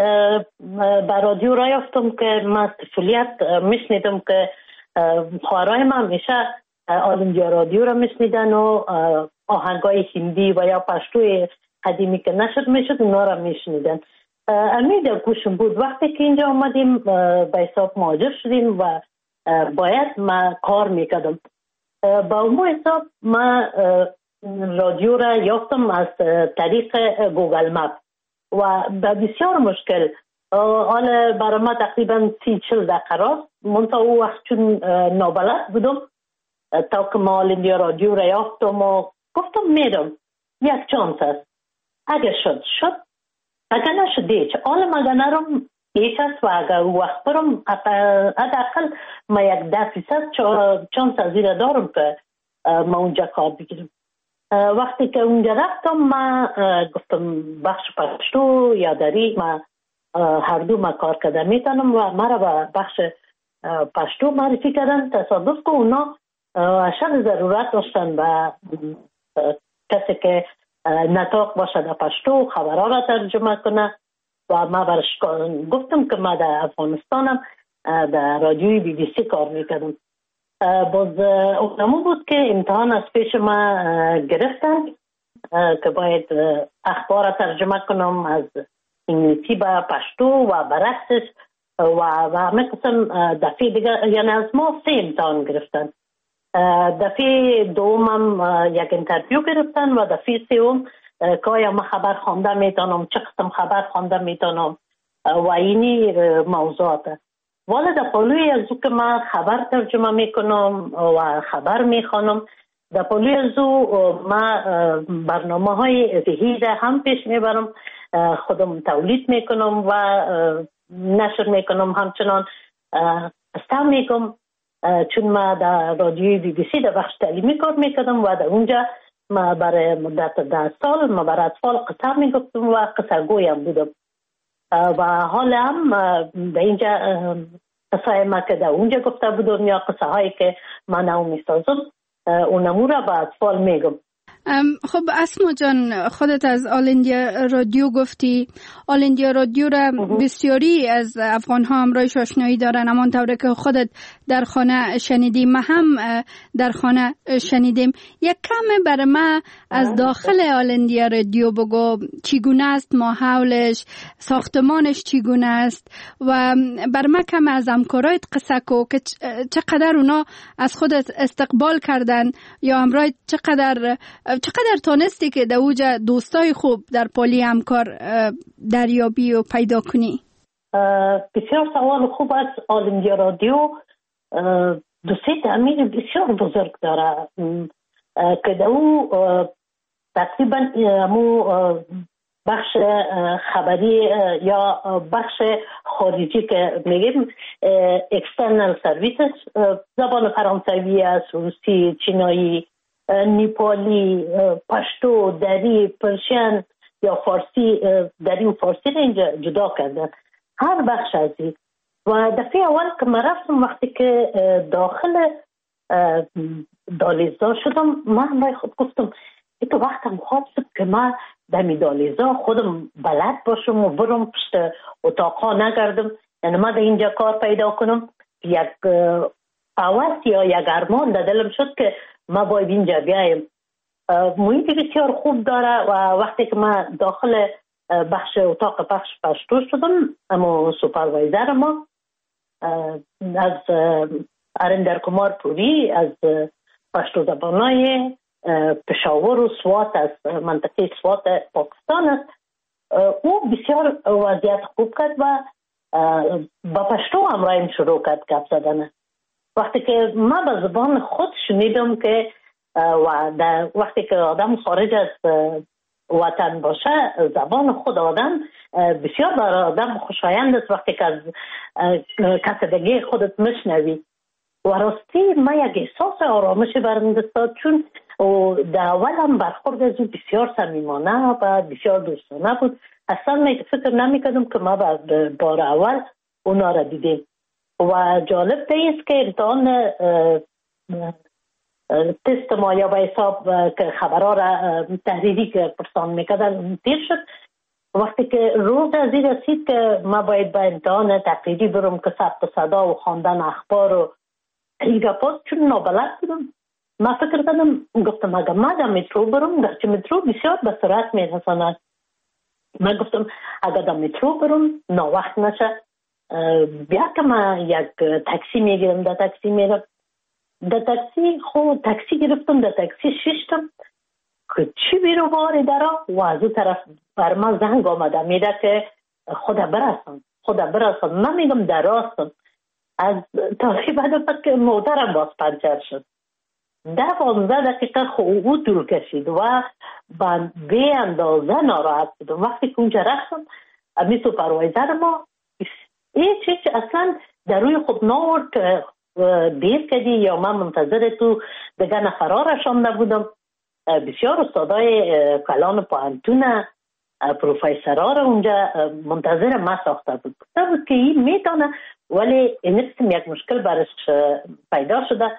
به رادیو راه یافتم که من طفولیت میشنیدم که خواهرای من همیشه آل اندیا رادیو را میشنیدن و آهنگای هندی و یا پشتوی قدیمی که نشد میشد اونا را میشنیدن. امید گوشم بود. وقتی که اینجا آمدیم به حساب مهاجر شدیم و باید ما کار میکردم. با اون حساب ما رادیو را یافتم از طریق گوگل مپ و به بسیار مشکل. حالا برای ما تقریبا 30-40 دقیقه راست. منطقه او وقت چون نابلد بودم تا که ما آل اندیا رادیو را یافتم و گفتم میرم. یک چانس است. اگر شد اگر نشد حالا مگه نرم یک است و اگر وقت برم حداقل ما 10% چانس از این دارم که ما اونجا کار بگیرم. وقتی که اونجا رفتم ما گفتم بخش پشتو یا دری ما هر دو ما کار کرده میتونم و ما را به بخش پشتو معرفی کردن. تصادف که اونا اشد ضرورت داشتن و کسی که نطاق باشه در پشتو خبرها را ترجمه کنه و ما برش گفتم که ما در افغانستانم در رادیوی بی بی سی کار میکردم. باز اونمو بود که امتحان از پیش ما گرفتن که باید اخبار را ترجمه کنم از انگلیسی به پشتو و برعکسش و همه قسم. دفعه دیگه یعنی از ما 3 امتحان گرفتن. دفعه دومم یک انترویو گرفتن و دفعه سوم که آیا من خبر خوانده میتونم، چه قسم خبر خوانده میتونم و اینی موضوعات. والا در پالوی از او که من خبر ترجمه میکنم و خبر میخوانم، در پالوی از او من برنامه های وحیده هم پیش میبرم، خودم تولید میکنم و نشر میکنم. همچنان استم میکنم چون ما در رادیوی بی بی سی در بخش تعلیمی کار میکردم و در اونجا ما برای مدت 10 سال ما برای اطفال قصه میگفتم و قصه گویم بودم و حالا هم در اینجا قصه ما که در اونجا گفته بودم یا قصه هایی که من نو میسازم اونمو را به اطفال میگم. خب اسما جان، خودت از آل اندیا رادیو گفتی. آل اندیا رادیو را بسیاری از افغان ها همراهش آشنایی دارن، همانطور که خودت در خانه شنیدیم، ما هم در خانه شنیدیم. یک کم برای ما از داخل آل اندیا رادیو بگو، چگونه است ماحولش، ساختمانش چگونه است و بر ما کم از همکارایت قصه کو که چقدر اونا از خودت استقبال کردن یا همراه چقدر تانستی که در اوجا دوستای خوب در پالی همکار دریابی و پیدا کنی؟ بسیار سوال خوب است. آل اندیا رادیو دوستی تعمیر بسیار بزرگ داره که در او تقریبا بخش خبری یا بخش خارجی که میگیم اکسترنال سرویسز، زبان فرانسوی است، روسی، چینایی، نیپالی، پشتو، دری، پرشین یا فارسی. دری و فارسی رو اینجا جدا کردن، هر بخش از این. و دفعه اول که من رفتم، وقتی که داخل دالیزا شدم، من برای خود گفتم تو وقتم خواب شد که من دمی دالیزا خودم بلد باشم و برم پشت اتاقا نگردم. یعنی من در اینجا کار پیدا کنم. یک هوس یا یک ارمان در دلم شد که من باید اینجا بیایم. محیط بسیار خوب داره و وقتی که من داخل بخش اتاق پخش پشتو شدم، اما سوپروایزر ما از اریندر کمار پوری از پشتو زبانای پشاور و سوات از منطقه سوات پاکستان است. او بسیار وضعیت خوب کرد و با پشتو همراهیم شروع کرد گپ زدن. وقتی که من به زبان خود شنیدم که و وقتی که آدم خارج از وطن باشه، زبان خود آدم بسیار برای آدم خوشایند است وقتی که از کسدگی خودت میشنوی. و راستی من یک احساس آرامش برم دستاد، چون در اول هم برخورد از او بسیار صمیمانه و بسیار دوستانه بود. اصلا من فکر نمیکردم که ما بار اول اونا را دیدیم. و جالب است که امتحان تست ما یا به حساب که خبرها را تحریری که پرسان میکردن تیر شد. وقتی که روز از این رسید که ما باید به امتحان تقریری برم که ثبت صدا و خواندن اخبار و این گپات، چون نابلد بودم، ما فکر کردم، گفتم اگر ما در مترو برم، گرچه مترو بسیار به سرعت میرساند، من گفتم اگر در مترو برم ناوقت نشه، بیا که من یک تاکسی میگیرم، در تاکسی میرم. در تاکسی تاکسی گرفتم، در تاکسی ششتم که چی بیرو باری درا و از اون طرف بر من زنگ آمده میده که خدا برسان. من میگم در راستم. از تاکی بعد که موترم باز پنچر شد. 10-15 دقیقه او طول کشید و به اندازه ناراحت بودم. وقتی که اونجا رفتم، امی سوپروایزر ما هیچ اصلا در روی خود ناورد که دیر کردی یا من منتظر تو دیگه نفرها رشانده بودم. بسیار استادای کلان پوهنتون پروفیسرها را اونجا منتظر ما ساخته بود. گفته بود که این میتونه، ولی این یک مشکل برش پیدا شده،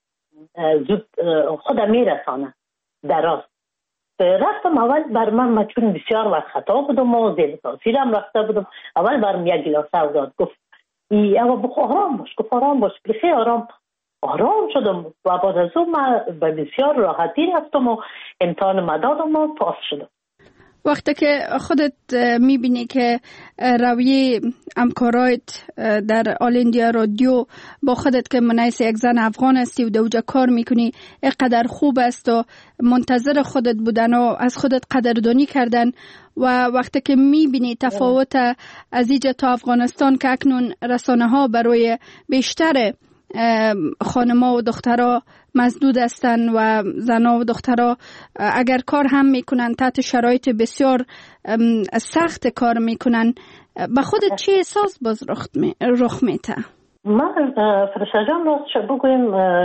زود خودم میرسانه دراست. رفتم اول بر من چون بسیار وقت خطا بودم و زیر تاثیرم رفته بودم، اول برم یک گلاس آب داد. گفت اما بخو آرام باش بخی آرام شدم و بعد از اون من به بسیار راحتی رفتم و امتحان مدادم و پاس شدم. وقتی که خودت میبینی که رویه همکارایت در آل اندیا رادیو با خودت که منعیس یک زن افغان هستی و دوجا کار میکنی اینقدر خوب است و منتظر خودت بودن و از خودت قدردانی کردن، و وقتی که میبینی تفاوت از اینجا تا افغانستان که اکنون رسانه ها برای بیشتر خانما و دخترها مسدود هستن و زنها و دخترها اگر کار هم میکنن تحت شرایط بسیار سخت کار میکنن، به خودت چه احساس باز رخ میته؟ من فرشته جان راستش بگویم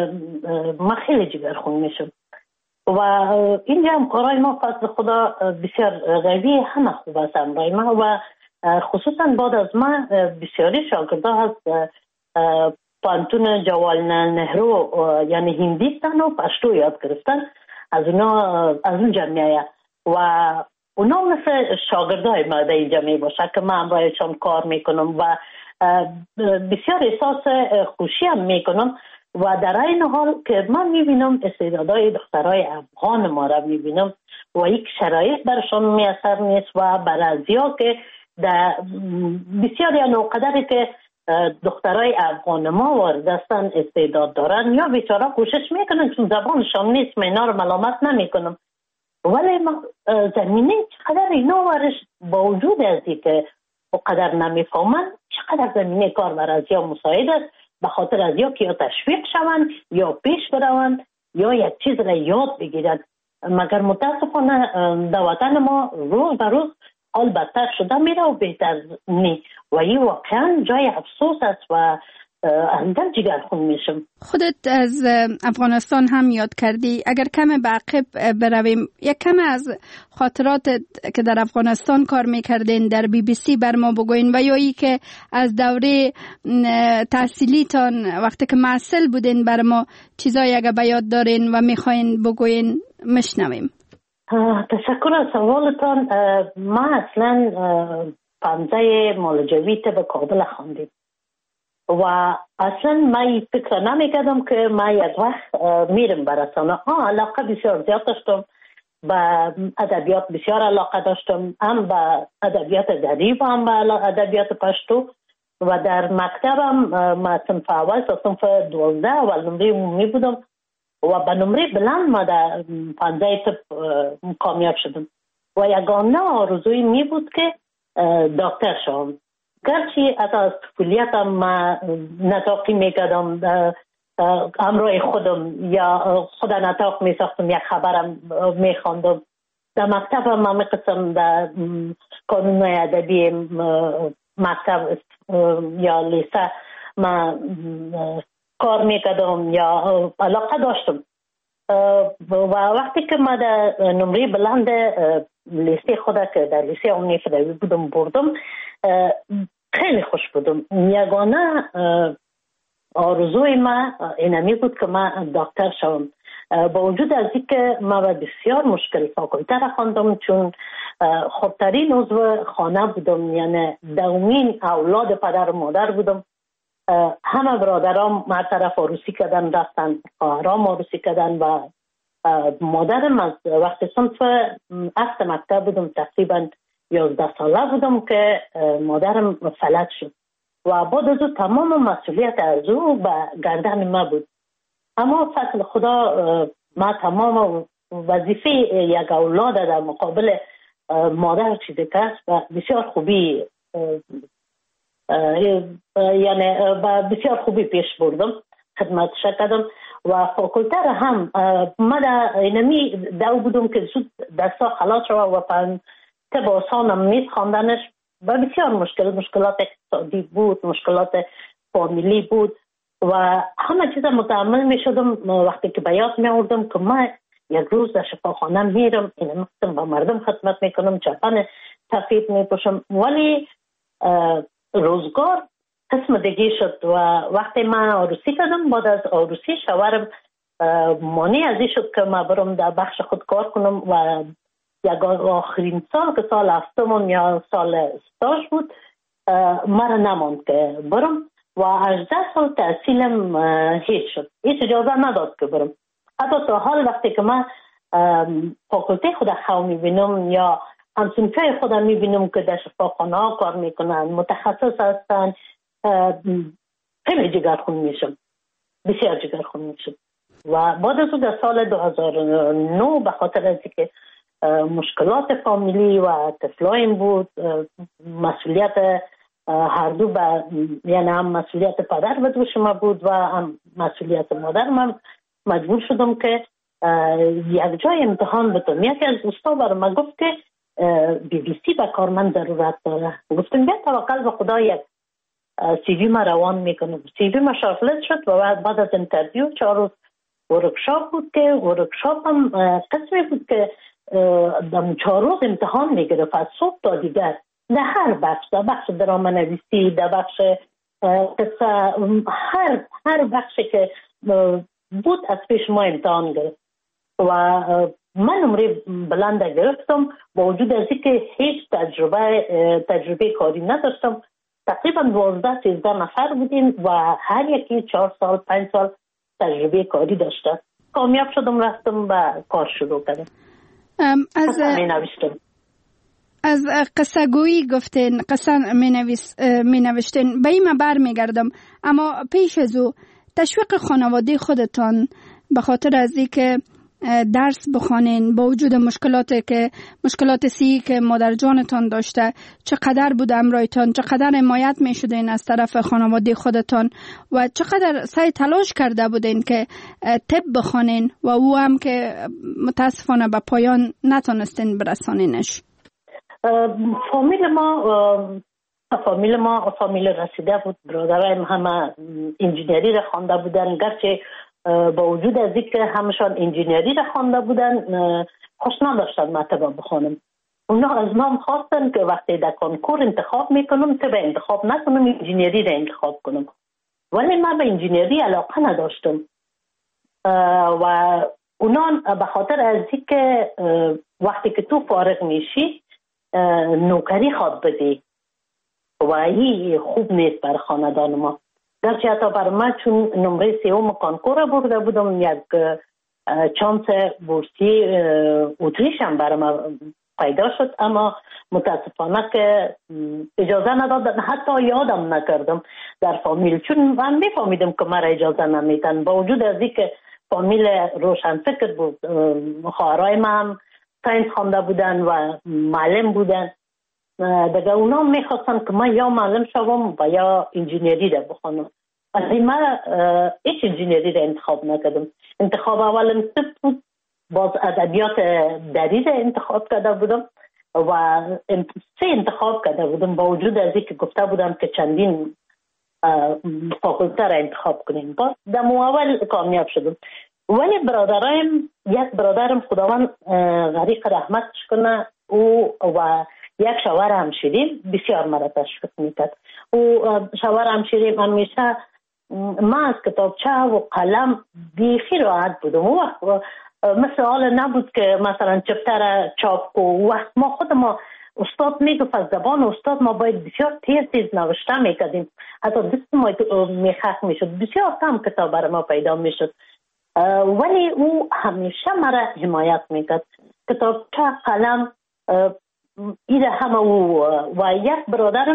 من خیلی جگرخون میشم و اینجا هم کارهای ما فضل خدا بسیار قوی، همه خوب است امرای ما و خصوصا بعد از ما بسیاری شاگرده هست پانتون جوالنال نهرو یعنی هندیستان و پشتو یاد گرفتن، از اون جمعیه و اونا مثل شاگردای ما در اینجا می باشه که من برایشان کار میکنم و بسیار احساس خوشی هم میکنم و در این حال که من میبینم استعدادهای دخترای افغان ما را میبینم و یک شرایط برشان میاثر نیست و برازیا که بسیار یعنی قدری که دخترای افغان ما وارد هستن استعداد دارن یا بیچاره کوشش میکنن چون زبانشان نیست، من اینا رو ملامت نمیکنم، ولی زمینه چقدر اینا ورش با وجود ازی که قدر نمیفهمن چقدر زمینه کار برای ازیا مساعد است، به خاطر ازیا که یا تشویق شوند یا پیش بروند یا یک چیز را یاد بگیرند. مگر متاسفانه در وطن ما روز به روز حال بدتر شده میره و بهتر نی و این واقعا جای افسوس است و اندر جگرخون میشم. خودت از افغانستان هم یاد کردی، اگر کم به عقب برویم یک کم از خاطرات که در افغانستان کار میکردین در BBC بر ما بگوین و یا ای که از دوره تحصیلیتان وقتی که معسل بودین بر ما چیزایی اگر به یاد دارین و میخواین بگوین مشنویم. تشکر از سوالتان. ما اصلا پانزه مالجوی به کابل خواندیم و اصلا ما فکر نمیکردم که ما یک وقت میرم به رسانه. علاقه بسیار زیاد داشتم، به ادبیات بسیار علاقه داشتم، هم به ادبیات غریب هم به ادبیات پشتو و در مکتبم ما صنف اول تا صنف 12 اول نمره عمومی بودم و به نمره بلند ما در 15 طب کامیاب شدم و یگانه آرزوی می بود که دکتر شوم. گرچه از طفولیتم ما نطاقی میکردم همراه خودم یا خود نطاق میساختم، یک خبرم میخواندم. در مکتبم ما میقسم در کانون ادبی مکتب یا لیسه ما کار میکردم یا علاقه داشتم و وقتی که ما در نمره بلند لیسه خود که در لیسه عمومی فدایی بودم بردم خیلی خوش بودم. یگانه آرزوی ما اینمی بود که ما دکتر شوم. با وجود از اینکه ما بسیار مشکل فاکولته را خواندم چون خودترین عضو خانه بودم، یعنی دومین اولاد پدر و مادر بودم. همه برادرام ما طرف عروسی کردن رفتن، خواهرام عروسی کردن و مادرم از وقتی صنف هفت مکتب بودم تقریبا 11 ساله بودم که مادرم فلج شد و بعد از او تمام مسئولیت از او به گردن ما بود. اما فضل خدا ما تمام وظیفه یک اولاد در مقابل مادر چیزی که و بسیار خوبی یعنی بسیار خوبی پیش بردم، خدمتش کردم و فاکولته را هم ما در اینمی دو بودم که زود دستا خلاص شد و طب آسانم نیست خواندنش و بسیار مشکلات اقتصادی بود، مشکلات فامیلی بود و همه چیز متحمل می شدم. وقتی که به یاد می آوردم که ما یک روز در شفاخانه میرم، این با مردم خدمت میکنم، چپن سفید می پوشم، ولی روزگار قسم دیگه شد و وقتی من عروسی کردم بعد از عروسی شوهرم مانع ازی شد که من برم در بخش خود کار کنم و یک آخرین سال که سال هفتم یا سال استاژ بود مرا نماند که برم و 18 سال تحصیلم هیچ شد، هیچ اجازه نداد که برم. حتی تا حال وقتی که من فاکولته خود خواه میبینم یا همسنفه خود میبینم که در شفاخانه ها کار میکنن، متخصص هستن، خیلی جگرخون میشم، بسیار جگرخون میشم. و بعد از در سال 2009 به خاطر از که مشکلات فامیلی و طفلایم بود، مسئولیت هر دو یعنی هم مسئولیت پدر به دوش ما بود و هم مسئولیت مادر من مجبور شدم که یک جای امتحان بتونم. یکی از دوستا برای من گفت که BBC به کار من ضرورت داره. گفتم بیا توکل به خدا، یک CV ما روان میکنم. CV ما شارتلیست شد و بعد از انترویو 4 روز ورکشاپ بود که ورکشاپ هم قسمی بود که در 4 روز امتحان میگرفت از صبح تا دیگر در هر بخش، در بخش درامه نویسی، در بخش قصه، هر بخشی که بود از پیش ما امتحان گرفت و من نمره بلند گرفتم با وجود از اینکه هیچ تجربه کاری نداشتم. تقریبا 12-13 نفر بودیم و هر یکی 4 سال 5 سال تجربه کاری داشته. کامیاب شدم، رفتم و کار شروع کردم. از قصه گویی گفتین، قصه می نوشتین، به این بر می گردم. اما پیش از او تشویق خانواده خودتان به خاطر از این که درس بخوانین با وجود مشکلات سی که مادر جانتان داشته، چقدر بود امرایتان، چقدر حمایت می شدین از طرف خانواده خودتان و چقدر سعی تلاش کرده بودین که طب بخوانین و او هم که متاسفانه به پایان نتونستین برسانینش؟ فامیل ما فامیل رسیده بود. برادرایم همه انجینری را خوانده بودن، گرچه با وجود از اینکه همشان انجینری را خوانده بودن خوش نداشتن مطلب بخونم. اونا از ما خواستن که وقتی در کنکور انتخاب میکنم طب انتخاب نکنم، انجینری را انتخاب کنم. ولی من به انجینری علاقه نداشتم و اونا به خاطر از اینکه وقتی که تو فارغ میشی نوکری خواد بدی و این خوب نیست بر خاندان ما. گرچه حتی بر من چون نمره 3 کنکور برده بودم، یک چانس بورسی اتریش هم بر من پیدا شد، اما متاسفانه که اجازه ندادن، حتی یادم نکردم در فامیل، چون من میفهمیدم که مرا اجازه نمیدن. با وجود از اینکه فامیل روشنفکر بود، خواهرای من هم ساینس خوانده بودن و معلم بودن، دیگه اونا میخواستن که من یا معلم شوم و یا انجینری را بخونم. ولی من هیچ انجینری را انتخاب نکردم. انتخاب اولم طب بود، باز ادبیات دری را انتخاب کرده بودم و 3 انتخاب کرده بودم، با وجود از اینکه گفته بودم که چندین فاکولته را انتخاب کنیم. باز در اول کامیاب شدم. ولی یک برادرم خداوند غریق رحمتش کنه، او و یک شوهر همشیریم بسیار مرا تشویق میکرد. او شوهر همشیریم همیشه من از کتابچه و قلم بیخی راحت بودم. او وقت مثل حال نبود که مثلا چپتر چاپ و وقت ما خود ما استاد میگفت از زبان استاد ما باید بسیار تیز نوشته میکردیم، حتی دست ما میخک میشد، بسیار کم کتاب برای ما پیدا میشد. ولی او همیشه مرا حمایت میکرد. کتابچه قلم ایده همه او و یک برادر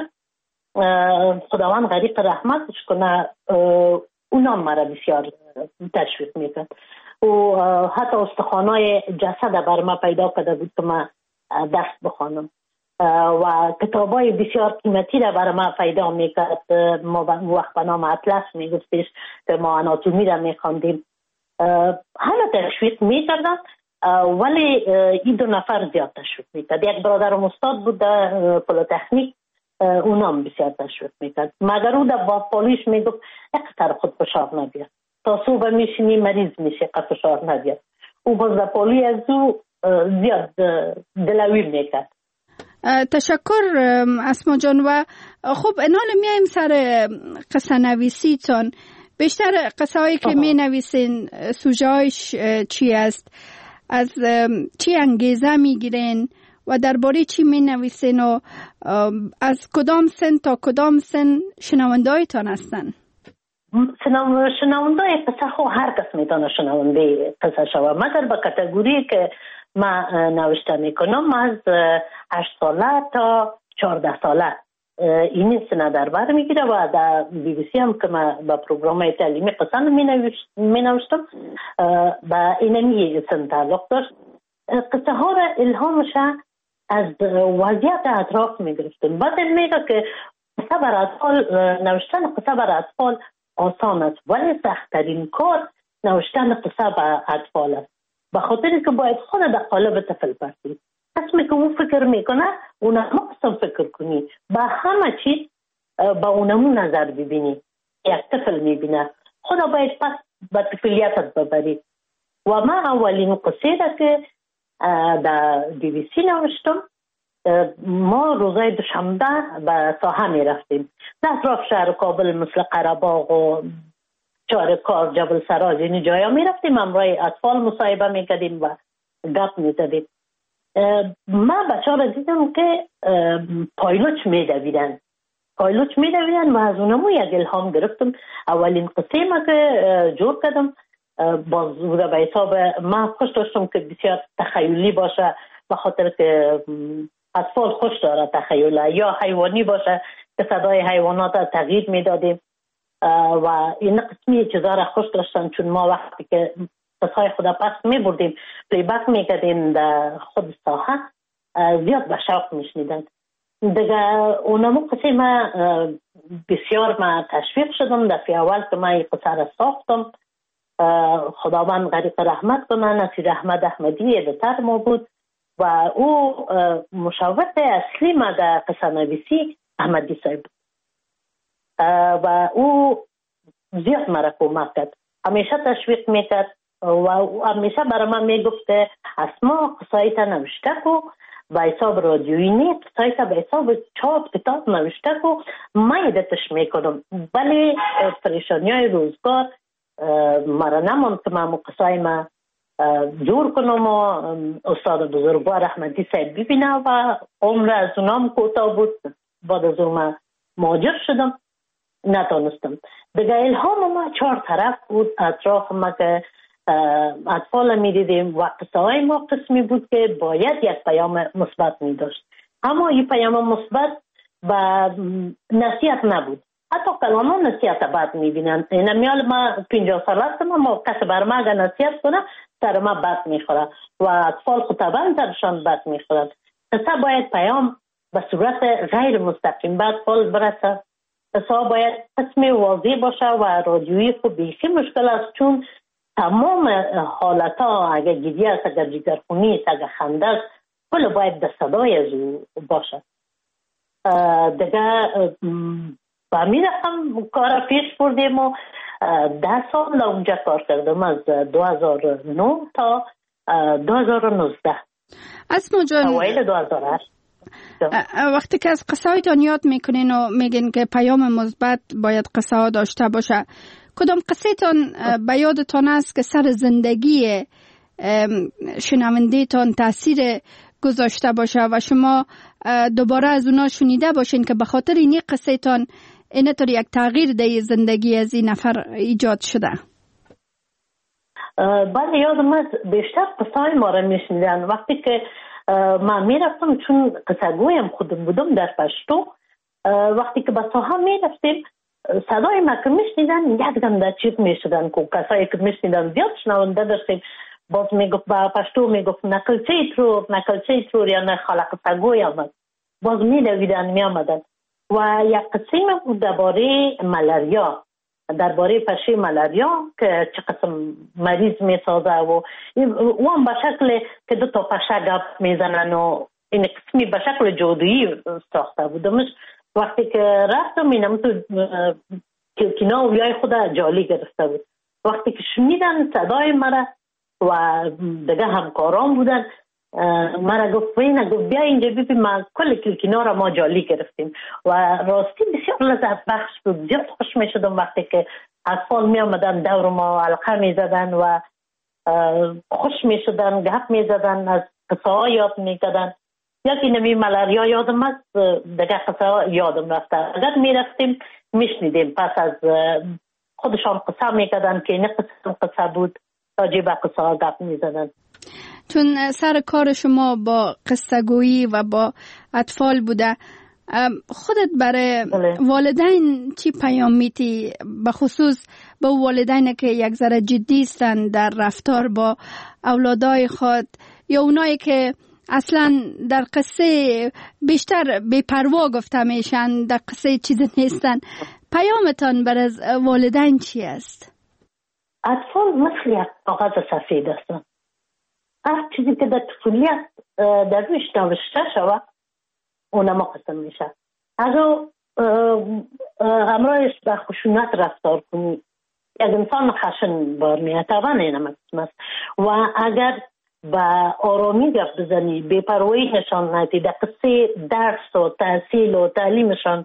خداوند غریق رحمتش کنه اونا مرا بسیار تشویق میکرد. و حتی استخوانای جسد بر ما پیدا کرده بود که من درس بخوانم و کتابای بسیار قیمتی را بر ما پیدا میکرد. ما وقت به نام اطلس میگفتیش که ما آناتومی را میخواندیم. همه تشویق میکردن، ولی این 2 نفر زیاد تشویق میکرد. یک برادرم استاد بود در پلیتکنیک، اونام بسیار تشویق میکرد، مگر او در پالیش میگفت اقتر خود فشار نبیاد، تا صبح میشینی مریض میشه قد فشار نبیاد. او باز در پالی از او زیاد دلوی میکرد. تشکر اسما جان. و خب انال میایم سر قصه نویسی تان. بیشتر قصه هایی که می نویسین سوژه‌هایش چی است؟ از چی انگیزه می گیرین و درباره چی می نویسین و از کدام سن تا کدام سن شنونده هایتان هستن؟ شنونده قصه خو هر کس میتونه شنونده قصه شوه، مگر به کاتگوری که من نوشته میکنم از 8 ساله تا 14 ساله این سنه در بر میگیره و در BBC هم که من با پروگرام تعلیمی قصه می نوشتم با اینمی سن تعلق داشت. قصه ها را الهامش از وضعیت اطراف می گرفتم. بعد میگه که قصه بر اطفال نوشتن قصه بر اطفال آسان است، ولی سخت‌ترین کار نوشتن قصه بر اطفال است، به خاطر که باید خود در قالب طفل برسی. قسمی که او فکر میکنه اونم قسم فکر کنی، با همه چیز با اونمو نظر ببینی. یک طفل میبینه خدا باید پس به طفلیتت ببری. و من اولین قصه را که در BBC نوشتم، ما روزای دوشنبه به ساحه میرفتیم در اطراف شهر کابل مثل قره‌باغ و چارکار، جبل سراج، این جایا میرفتیم، همراه اطفال مصاحبه میکردیم و گپ میزدیم. من بچه ها را دیدم که پایلوچ میدویدن و از اونمو یک الهام گرفتم. اولین قصه ما که جور کردم باز به حساب من خوش داشتم که بسیار تخیلی باشه، به خاطر که اطفال خوش داره تخیل، یا حیوانی باشه که صدای حیوانات تغییر میدادیم و این قسمی چیزا را خوش داشتن، چون ما وقتی که قصهای خدا پس میبردیم پلیبک میکردیم در خود ساحه زیاد به شوق میشنیدن دیگه. اونمو قصه من بسیار من تشویق شدم. دفعه اول که من این قصه را ساختم، خداوند غریق رحمت کنه، نصیر احمد احمدی ادیتور ما بود و او مشاور اصلی ما در قصه نویسی احمدی صاحب بود و او زیاد مرا کمک کرد، همیشه تشویق میکرد و همیشه برای من میگفت اسما قصایت نوشته کو به حساب رادیویی نیست، قصایت به حساب چاپ کتاب نوشته کو، من ایدتش میکنم. ولی پریشانی های روزگار مرا نماند که من قصای ما جور کنم و استاد بزرگوار احمدی صاحب ببینه و عمر از اونام کوتاه بود. بعد از اون من مهاجر شدم، نتانستم. دیگه الهام ما 4 طرف بود اطراف ما که اطفال می دیدیم و قصه های ما قسمی بود که باید یک پیام مثبت می داشت، اما این پیام مثبت و نصیحت نبود. حتی کلاما نصیحت بد می بینن. این میال ما 50 سال هستم، اما کسی بر ما اگر نصیحت کنه سر ما بد می خوره و اطفال خود طبعا سرشان بد می خورد. قصه باید پیام به صورت غیر مستقیم به اطفال برسه. قصه باید قسم واضح باشه و رادیویی خوب بیخی مشکل است، چون تمام حالت ها اگر گریه است، اگر جگرخونی است، اگر خنده است، کل باید در صدای از او باشه. دیگه با می رفتم کار پیش بردیم و 10 سال اونجا کار کردم، از 2009 تا 2019. اسما جان، اوایل 2008. وقتی که از قصه هایتان یاد میکنین و میگین که پیام مثبت باید قصه ها داشته باشه، کدام قصه تان به یادتان است که سر زندگی شنونده تان تاثیر گذاشته باشه و شما دوباره از اونا شنیده باشین که به خاطر این قصه تان اینطور یک تغییر در زندگی از این نفر ایجاد شده؟ بله، یادم است بیشتر قصه های ما را میشنیدن. وقتی که من میرفتم، چون قصه گویم خودم بودم در پشتو، وقتی که به ساحه میرفتیم صدای ما که میشنیدن یک دم در چیپ میشدن که کسایی که میشنیدن زیاد شنونده داشتیم. باز میگفت با پشتو میگفت نکلچه ترور یا نه خالق قصه گوی آمد، باز میدویدن میامدن. و یک قصه ما بود درباره ملاریا، درباره پشه ملاریا که چه قسم مریض میسازه و هم به شکل که 2 تا پشه گپ میزنن و این قسمی به شکل جادویی ساخته بودمش. وقتی که رفتم اینم تو کلکینا و بیای خود جالی گرفته بود. وقتی که شنیدن صدای مرا و دیگه همکاران بودن، مرا گفت بیا اینجا ببین ما کل کلکینا را ما جالی گرفتیم و راستی بسیار لذت بخش بود. زیاد خوش می شدم وقتی که اطفال می آمدن دور ما حلقه می زدن و خوش می شدن، گپ می زدن، از قصه ها یاد می کردن. یکی نمی ملاریا یادم است، دیگه قصه ها یادم رفته. اگر می رفتیم می شنیدیم، پس از خودشان قصه می کردن که این قصه بود، راجع به قصه ها گپ می زدن. چون سر کار شما با قصه گویی و با اطفال بوده، خودت برای والدین چی پیام میتی؟ به خصوص با والدین که یک ذره جدی هستند در رفتار با اولادای خود، یا اونایی که اصلا در قصه بیشتر بی‌پروا گفته میشن، در قصه چیزی نیستن. پیامتان برای والدین چی است؟ اطفال مثل یک کاغذ سفید هستند. هر چیزی که در طفولیت در رویش نوشته شود اونما قسم میشه. اگر همراهش به خشونت رفتار کنی، یک انسان خشن بار میاد، طبعا اینم قسم است. و اگر به آرامی گفت بزنی، بی‌پروایی نشان ندی، در قصه درس و تحصیل و تعلیمشان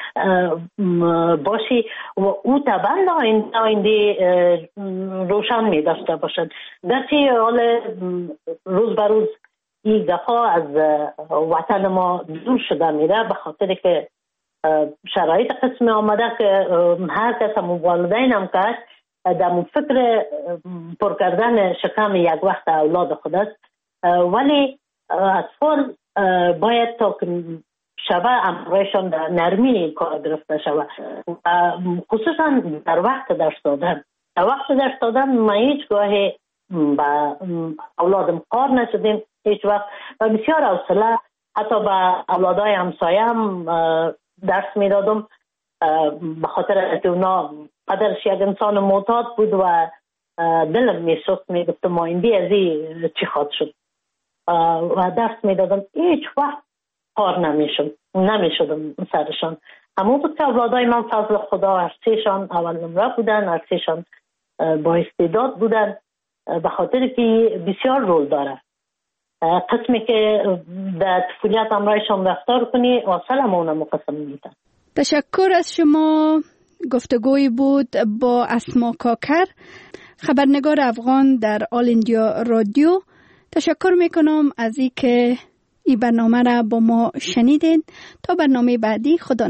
باشی و او طبعا آینده روشن می داشته باشد. گرچه حال روز به روز این دفعه از وطن ما دور شده میره، به خاطر که شرایط قسم آمده که هر کس والدین هم کرد در فکر پر کردن شکم یک وقت اولاد خود است. ولی اطفال باید تا که شبه امرایشان در نرمی کار گرفته شود، خصوصا در وقت درس دادن. در وقت درس دادن ما هیچ گاهی با اولادم کار نشدیم هیچ وقت و بسیار حوصله حتی با اولادای همسایه هم درس می دادم، به خاطر که اونا قدرش یک انسان معتاد بود و دلم می سوخت، می گفتم آینده از این چی خواهد شد. و دست میدادم هیچ وقت کار نمیشدم سرشان. همون بود که اولادای من فضل خدا ارسیشان اول نمره بودن، ارسیشان با استعداد بودن، به خاطر که بسیار رول داره. قسمی که در طفولیت امرایشان رفتار کنی اصلا همونه مقسم میدن. تشکر از شما. گفتگوی بود با اسما کاکر، خبرنگار افغان در آل اندیا رادیو. تشکر میکنم از این که این برنامه را با ما شنیدین. تا برنامه بعدی، خدا